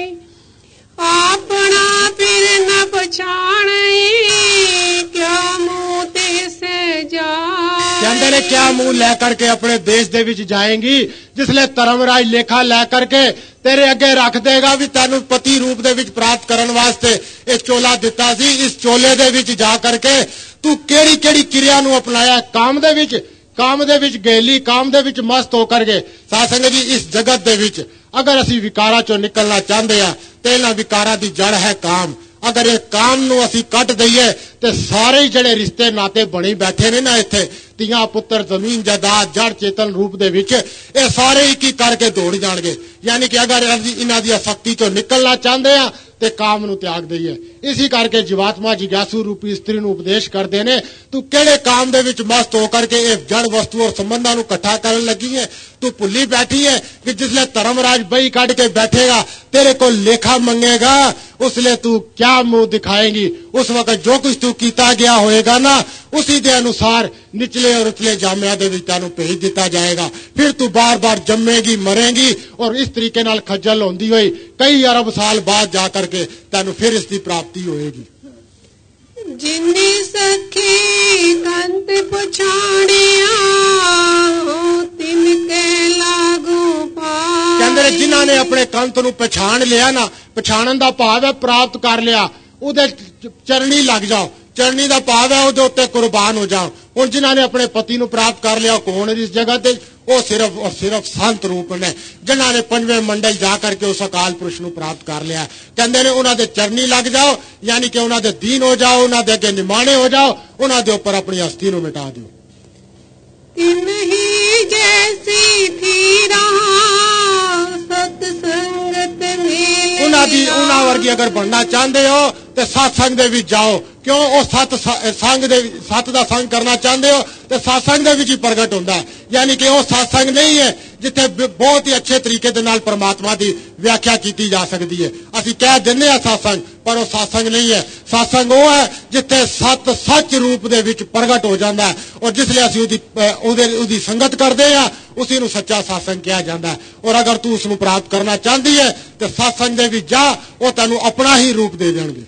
ਆਪਣਾ ਫਿਰ ਨ ਪਛਾਣੇ ਕਿਆ ਮੂੰਹ ਤੇ ਸੇ ਜਾ। ਕਹਿੰਦੇ ਨੇ ਕਿਆ ਮੂੰਹ ਲੈ ਕਰਕੇ ਆਪਣੇ ਦੇਸ਼ ਦੇ ਵਿੱਚ ਜਾਏਂਗੀ, ਜਿਸਲੇ ਧਰਮਰਾਜ ਲੇਖਾ ਲੈ ਕਰਕੇ ਤੇਰੇ ਅੱਗੇ ਰੱਖ ਦੇਗਾ ਵੀ ਤੈਨੂੰ ਪਤੀ ਰੂਪ ਦੇ ਵਿੱਚ ਪ੍ਰਾਪਤ ਕਰਨ ਵਾਸਤੇ ਇਹ ਚੋਲਾ ਦਿੱਤਾ ਸੀ, ਇਸ ਚੋਲੇ ਦੇ ਵਿੱਚ ਜਾ ਕਰਕੇ ਤੂੰ ਕਿਹੜੀ ਕਿਹੜੀ ਕਿਰਿਆ ਨੂੰ ਅਪਣਾਇਆ। ਕਾਮ ਦੇ ਵਿੱਚ ਕਾਮ ਦੇ ਵਿੱਚ ਗੇਲੀ, ਕਾਮ ਦੇ ਵਿੱਚ ਮਸਤ ਹੋ ਕਰਕੇ। ਸਾਧ ਸੰਗਤ ਜੀ, ਇਸ ਜਗਤ ਦੇ ਵਿੱਚ ਅਗਰ ਅਸੀਂ ਵਿਕਾਰਾਂ ਚੋਂ ਨਿਕਲਣਾ ਚਾਹੁੰਦੇ ਹਾਂ ਤੇ ਇਹਨਾਂ ਵਿਕਾਰਾਂ ਦੀ ਜੜ ਹੈ ਕਾਮ। ਅਗਰ ਇਹ ਕਾਮ ਨੂੰ ਅਸੀਂ ਕੱਟ ਦਈਏ ਤੇ ਸਾਰੇ ਜਿਹੜੇ ਰਿਸ਼ਤੇ ਨਾਤੇ ਬਣੇ ਬੈਠੇ ਨੇ ਨਾ ਇੱਥੇ, ਧੀਆਂ ਪੁੱਤਰ ਜ਼ਮੀਨ ਜਾਇਦਾਦ ਜੜ ਚੇਤਨ ਰੂਪ ਦੇ ਵਿੱਚ, ਇਹ ਸਾਰੇ ਇੱਕ ਹੀ ਕਰਕੇ ਦੌੜ ਜਾਣਗੇ। ਯਾਨੀ ਕਿ ਅਗਰ ਅਸੀਂ ਇਹਨਾਂ ਦੀ ਆਸਕਤੀ ਚੋਂ ਨਿਕਲਣਾ ਚਾਹੁੰਦੇ ਹਾਂ ਤੇ ਕਾਮ ਨੂੰ ਤਿਆਗ ਦਈਏ। ਇਸੇ ਕਰਕੇ ਜੀਵਾਤਮਾ ਜਿਗਿਆਸੂ ਰੂਪੀ ਇਸਤਰੀ ਨੂੰ ਉਪਦੇਸ਼ ਕਰਦੇ ਨੇ, ਤੂੰ ਕਿਹੜੇ ਕਾਮ ਦੇ ਵਿੱਚ ਮਸਤ ਹੋ ਕਰਕੇ ਇਹ ਜੜ ਵਸਤੂ ਔਰ ਸੰਬੰਧਾਂ ਨੂੰ ਇਕੱਠਾ ਕਰਨ ਲੱਗੀ ਹੈ। ਤੂੰ ਭੁੱਲੀ ਬੈਠੀ ਹੈ ਕਿ ਜਿਸਲੇ ਧਰਮਰਾਜ ਬਈ ਕੱਢ ਕੇ ਬੈਠੇਗਾ ਤੇਰੇ ਕੋਲ ਲੇਖਾ ਮੰਗੇਗਾ, ਉਸਲੇ ਤੂੰ ਕਿਆ ਮੂੰਹ ਦਿਖਾਏਂਗੀ। ਉਸ ਵਕਤ ਜੋ ਕੁਝ ਤੂੰ ਕੀਤਾ ਗਿਆ ਹੋਏਗਾ ਨਾ, ਉसी ਦੇ ਅਨੁਸਾਰ ਨਿਚਲੇ और उचले जामिया ਦੇ ਵਿੱਚ ਤੈਨੂੰ ਭੇਜ ਦਿੱਤਾ ਜਾਏਗਾ। ਫਿਰ ਤੂੰ ਬਾਰ-ਬਾਰ ਜੰਮੇਗੀ, ਮਰੇਂਗੀ ਔਰ ਇਸ ਤਰੀਕੇ ਨਾਲ ਖੱਜਲ ਹੁੰਦੀ ਹੋਈ ਕਈ ਅਰਬ ਸਾਲ ਬਾਅਦ ਜਾ ਕਰਕੇ ਤੈਨੂੰ ਫਿਰ ਇਸ ਦੀ ਪ੍ਰਾਪਤੀ ਹੋਏਗੀ। ਜਿੰਨੀ ਸਖੀ ਕੰਤ ਪਛਾਣਿਆ ਹੋ ਤਿਨ ਕੇ ਲਾਗੂ ਪਾ। ਕਹਿੰਦੇ ਨੇ ਜਿਨ੍ਹਾਂ ਨੇ ਆਪਣੇ ਕੰਤ ਨੂੰ ਪਛਾਣ ਲਿਆ ਨਾ, ਪਛਾਣਨ ਦਾ ਭਾਵ ਹੈ ਪ੍ਰਾਪਤ ਕਰ ਲਿਆ, ਉਹਦੇ ਚਰਣੀ ਲੱਗ ਜਾਓ। ਚਰਣੀ ਦਾ ਭਾਵ ਹੈ ਉਹਦੇ ਉੱਤੇ ਕੁਰਬਾਨ ਹੋ ਜਾਓ। ਹੁਣ ਜਿਨ੍ਹਾਂ ਨੇ ਆਪਣੇ ਪਤੀ ਨੂੰ ਪ੍ਰਾਪਤ ਕਰ ਲਿਆ ਕੌਣ ਇਸ ਜਗ੍ਹਾ ਤੇ? ਉਹ ਸਿਰਫ ਔਰ ਸਿਰਫ ਸੰਤ ਰੂਪ ਨੇ ਜਿਨ੍ਹਾਂ ਨੇ ਪੰਜਵੇਂ ਮੰਡਲ ਜਾ ਕਰਕੇ ਉਸ ਅਕਾਲ ਪੁਰਸ਼ ਨੂੰ ਪ੍ਰਾਪਤ ਕਰ ਲਿਆ। ਕਹਿੰਦੇ ਨੇ ਉਹਨਾਂ ਦੇ ਚਰਣੀ ਲੱਗ ਜਾਓ, ਯਾਨੀ ਕਿ ਉਹਨਾਂ ਦੇ ਦੀਨ ਹੋ ਜਾਓ, ਉਹਨਾਂ ਦੇ ਅੱਗੇ ਨਿਮਾਣੇ ਹੋ ਜਾਓ, ਉਹਨਾਂ ਦੇ ਉੱਪਰ ਆਪਣੀ ਹਸਤੀ ਨੂੰ ਮਿਟਾ ਦਿਓ। ਤਿਨ ਹੀ ਜੈਸੀ ਥੀ ਰਹਾ ਸਤ ਸੰਗਤ ਮੇਲ। ਉਹਨਾਂ ਦੀ ਉਹਨਾਂ ਵਰਗੀ ਅਗਰ ਬਣਨਾ ਚਾਹੁੰਦੇ ਹੋ ਤੇ ਸਤਸੰਗ ਦੇ ਵਿੱਚ ਜਾਓ। ਕਿਉਂ? ਉਹ ਸਤ ਸੰਗ ਦੇ ਸਤ ਦਾ ਸੰਗ ਕਰਨਾ ਚਾਹੁੰਦੇ ਹੋ ਤੇ ਸਤਸੰਗ ਦੇ ਵਿੱਚ ਹੀ ਪ੍ਰਗਟ ਹੁੰਦਾ ਹੈ। ਯਾਨੀ ਕਿ ਉਹ ਸਤਸੰਗ ਨਹੀਂ ਹੈ ਜਿੱਥੇ ਬਹੁਤ ਹੀ ਅੱਛੇ ਤਰੀਕੇ ਦੇ ਨਾਲ ਪਰਮਾਤਮਾ ਦੀ ਵਿਆਖਿਆ ਕੀਤੀ ਜਾ ਸਕਦੀ ਹੈ। ਅਸੀਂ ਕਹਿ ਦਿੰਦੇ ਹਾਂ ਸਤਸੰਗ, ਪਰ ਉਹ ਸਤਸੰਗ ਨਹੀਂ ਹੈ। ਸਤਸੰਗ ਉਹ ਹੈ ਜਿੱਥੇ ਸਤ ਸੱਚ ਰੂਪ ਦੇ ਵਿੱਚ ਪ੍ਰਗਟ ਹੋ ਜਾਂਦਾ ਹੈ ਔਰ ਜਿਸ ਲਈ ਅਸੀਂ ਉਹਦੀ ਉਹਦੇ ਉਹਦੀ ਸੰਗਤ ਕਰਦੇ ਹਾਂ ਉਸੇ ਨੂੰ ਸੱਚਾ ਸਤਸੰਗ ਕਿਹਾ ਜਾਂਦਾ ਹੈ। ਔਰ ਅਗਰ ਤੂੰ ਉਸ ਨੂੰ ਪ੍ਰਾਪਤ ਕਰਨਾ ਚਾਹੁੰਦੀ ਹੈ ਤੇ ਸਤਸੰਗ ਦੇ ਵਿੱਚ ਜਾ, ਉਹ ਤੈਨੂੰ ਆਪਣਾ ਹੀ ਰੂਪ ਦੇ ਦੇਣਗੇ।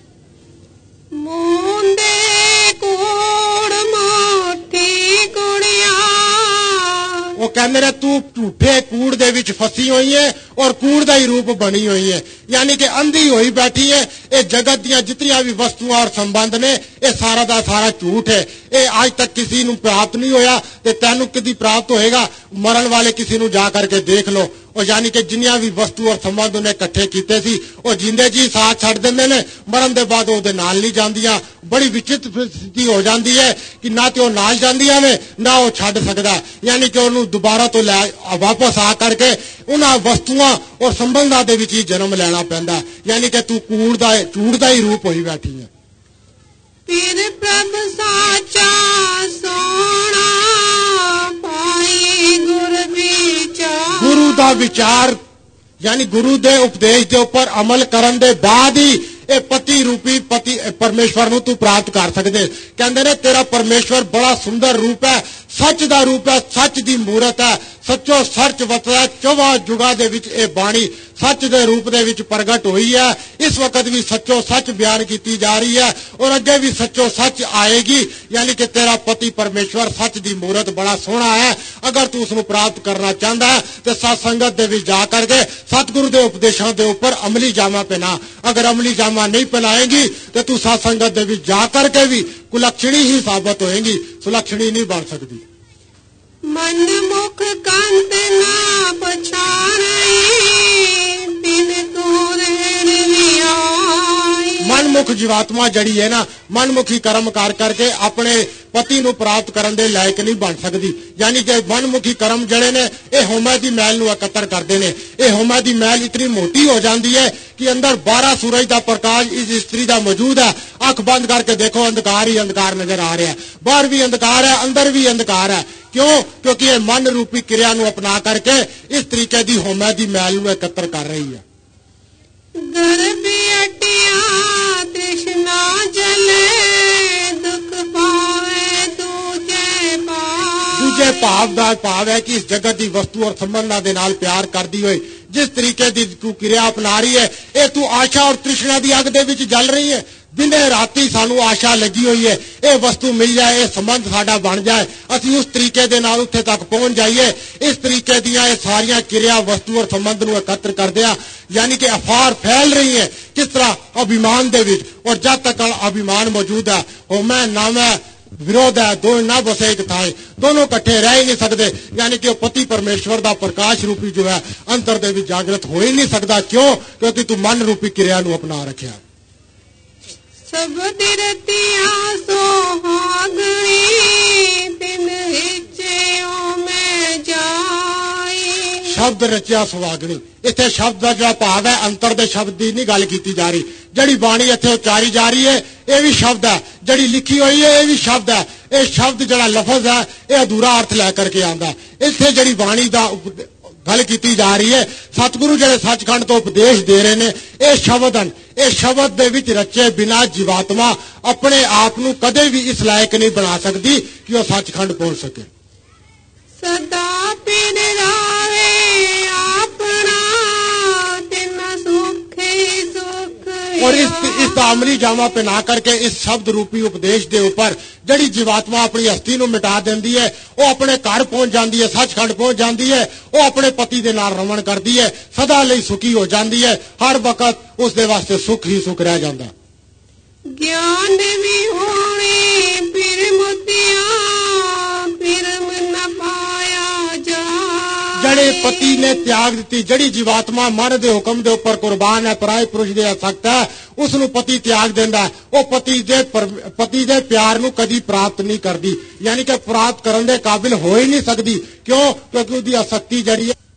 ਮੁੰਡੇ ਕੋੜ ਮੋਠੀ ਕੁੜੀਆਂ। ਉਹ ਕਹਿੰਦੇ ਨੇ ਤੂੰ ਝੂਠੇ ਕੂੜ ਦੇ ਵਿੱਚ ਫਸੀ ਹੋਈ ਹੈ, और कूड़ का ही रूप बनी हुई है, यानी कि अंधी हुई बैठी है। ये जगत दियां जितनियां भी वस्तुआं और संबंध ने ये सारा दा सारा झूठ है। ये आज तक किसी नूं प्राप्त नहीं होया ते तैनूं कदी प्राप्त होएगा? मरण वाले किसी नूं जा करके देख लो। और यानी कि जिन्नियां भी वस्तु और संबंध उन्हें इकट्ठे कीते सी वो जिंदे जी साथ छड़ दिंदे ने, मरण दे बाद ओहदे नाल नहीं जांदियां। बड़ी विचित्र स्थिति हो जाती है कि ना तो नाल जांदियां ने ना वो छड़ सकदा, यानी कि उन्होंने दोबारा तो लै वापस आ करके उन्हां वस्तुआं और संबंधां दे विच ही जन्म लेना पैंदा, यानी कि तू कूड़ दा झूठ दा ही रूप होई बैठी है। फिर प्रभ साचा सोना पाई गुर विचार, गुरु दा विचार यानी गुरु दे उपदेश दे उपर अमल करन दे बाद ही ये पति रूपी पति परमेश्वर नूं तू प्राप्त कर सकदे। कहंदे ने तेरा परमेश्वर बड़ा सुंदर रूप है, सच दा रूप है, सच दी मूरत है, सचो सच वतदा चौवा जुगा दे विच ए बाणी सच दे रूप दे विच प्रगट हुई है। इस वक्त भी सचो सच बयान की जा रही है और अगे भी सचो सच आएगी, यानी कि तेरा पति परमेश्वर सच दी मूरत बड़ा सोहना है। अगर तू उसनूं प्राप्त करना चाहता है तो सत्संगत दे विच जा करके सतगुरु दे उपदेशों के उपर अमली जामा पहना। अगर अमली जामा नहीं पहनाएगी तो तू सत्संगत दे विच जा करके भी कुलक्षणी ही साबित होएगी, सुलक्षणी नहीं बन सकती। मन मुख कंत ना पछाड़े बिन तोरण विआई। मनमुख जीवात्मा जड़ी है ना, मनमुखी कर्म कर करके अपने पति नूं प्राप्त करन दे लायक नहीं बन सकती। यानी कि मनमुखी कर्म जड़े ने ये होमे दी मैल नूं एकत्र करते हैं। ये होमे दी मैल इतनी मोटी हो जाती है कि अंदर बारह सूरज का प्रकाश इस स्त्री का मौजूद है। अख बंद करके देखो अंधकार ही अंधकार नजर आ रहा है, बाहर भी अंधकार है अंदर भी अंधकार है। क्यों? क्योंकि ये मन रूपी क्रिया नूं अपना करके इस तरीके की होमे दी मैल नूं एकत्र कर रही है। गर्भी अटिया तृष्णा जले दुख पावे दूजे पावे। दूजे भाव का भाव है कि इस जगत की वस्तु और संबंधां दे नाल प्यार करदी होई जिस तरीके की तू क्रिया अपना रही है, ये तू आशा और तृष्णा की अग दे विच जल रही है। दिने राती सानू आशा लगी हुई है ये वस्तु मिल जाए, ये संबंध साडा बन जाए, असीं उस तरीके दे नाल उत्थे तक पहुंच जाइए। इस तरीके दियां ये सारियां क्रिया वस्तु और संबंध नूं एकत्र करदिआं यानी कि अफार फैल रही है किस तरह अभिमान दे विच। और जब तक अभिमान मौजूद है होमै नामै विरोध है, दो ना बसे एक थाए, दोनों इकट्ठे रह ही नहीं सकते। यानी कि पति परमेश्वर का प्रकाश रूपी जो है अंतर दे विच जागृत हो ही नहीं सकता। क्यों? क्योंकि तू मन रूपी क्रिया नूं अपना रखिया। सब तिरतिया सोहागणी तिन इच्छेओं में जाई। शब्द रचिया सुहागणी, इत्थे शब्द का जो भाव है अंतर दे शब्द की नहीं गल की जा रही। जड़ी बाणी इत्थे उचारी जा रही है ये भी शब्द है, जड़ी लिखी हुई है ये भी शब्द है। ये शब्द जड़ा लफज है ये अधूरा अर्थ लैकर के आंदा। इत्थे जड़ी बाणी दा गल की जा रही है, सतगुरु जड़े सचखंड तो उपदेश दे रहे ने ये शब्द हैं। ये शब्द दे विच रचे बिना जीवात्मा अपने आप नूं कदे भी इस लायक नहीं बना सकती कि वह सचखंड पहुंच सके। सदा पिन रावे अपना तिन सुख ही सुख। और इस इस अमली जामा पहना करके इस शब्द रूपी उपदेश के ऊपर जड़ी जीवात्मा अपनी हस्ती नूं मिटा देंदी है, वो अपने घर पहुंच जाती है, सचखंड पहुंच जाती है, वो अपने पति दे नाल रमण करती है, सदा लई सुखी हो जाती है। हर वक्त उसदे वास्ते सुख ही सुख रह जाता। ज्ञान भी होने फिर मोतिया फिर न पाया जा। जड़े पति ने त्याग दी, जड़ी जीवात्मा मन दे हुक्म दे उपर कुर्बान है, पराए पुरुष दे आसक्त है, उसनूं पति त्याग देंदा है। वो पति दे पति दे प्यार नूं कदी प्राप्त नहीं करती, यानी कि प्राप्त करन दे काबिल हो ही नहीं सकती। क्यों? क्योंकि उसकी आसक्ति जड़ी है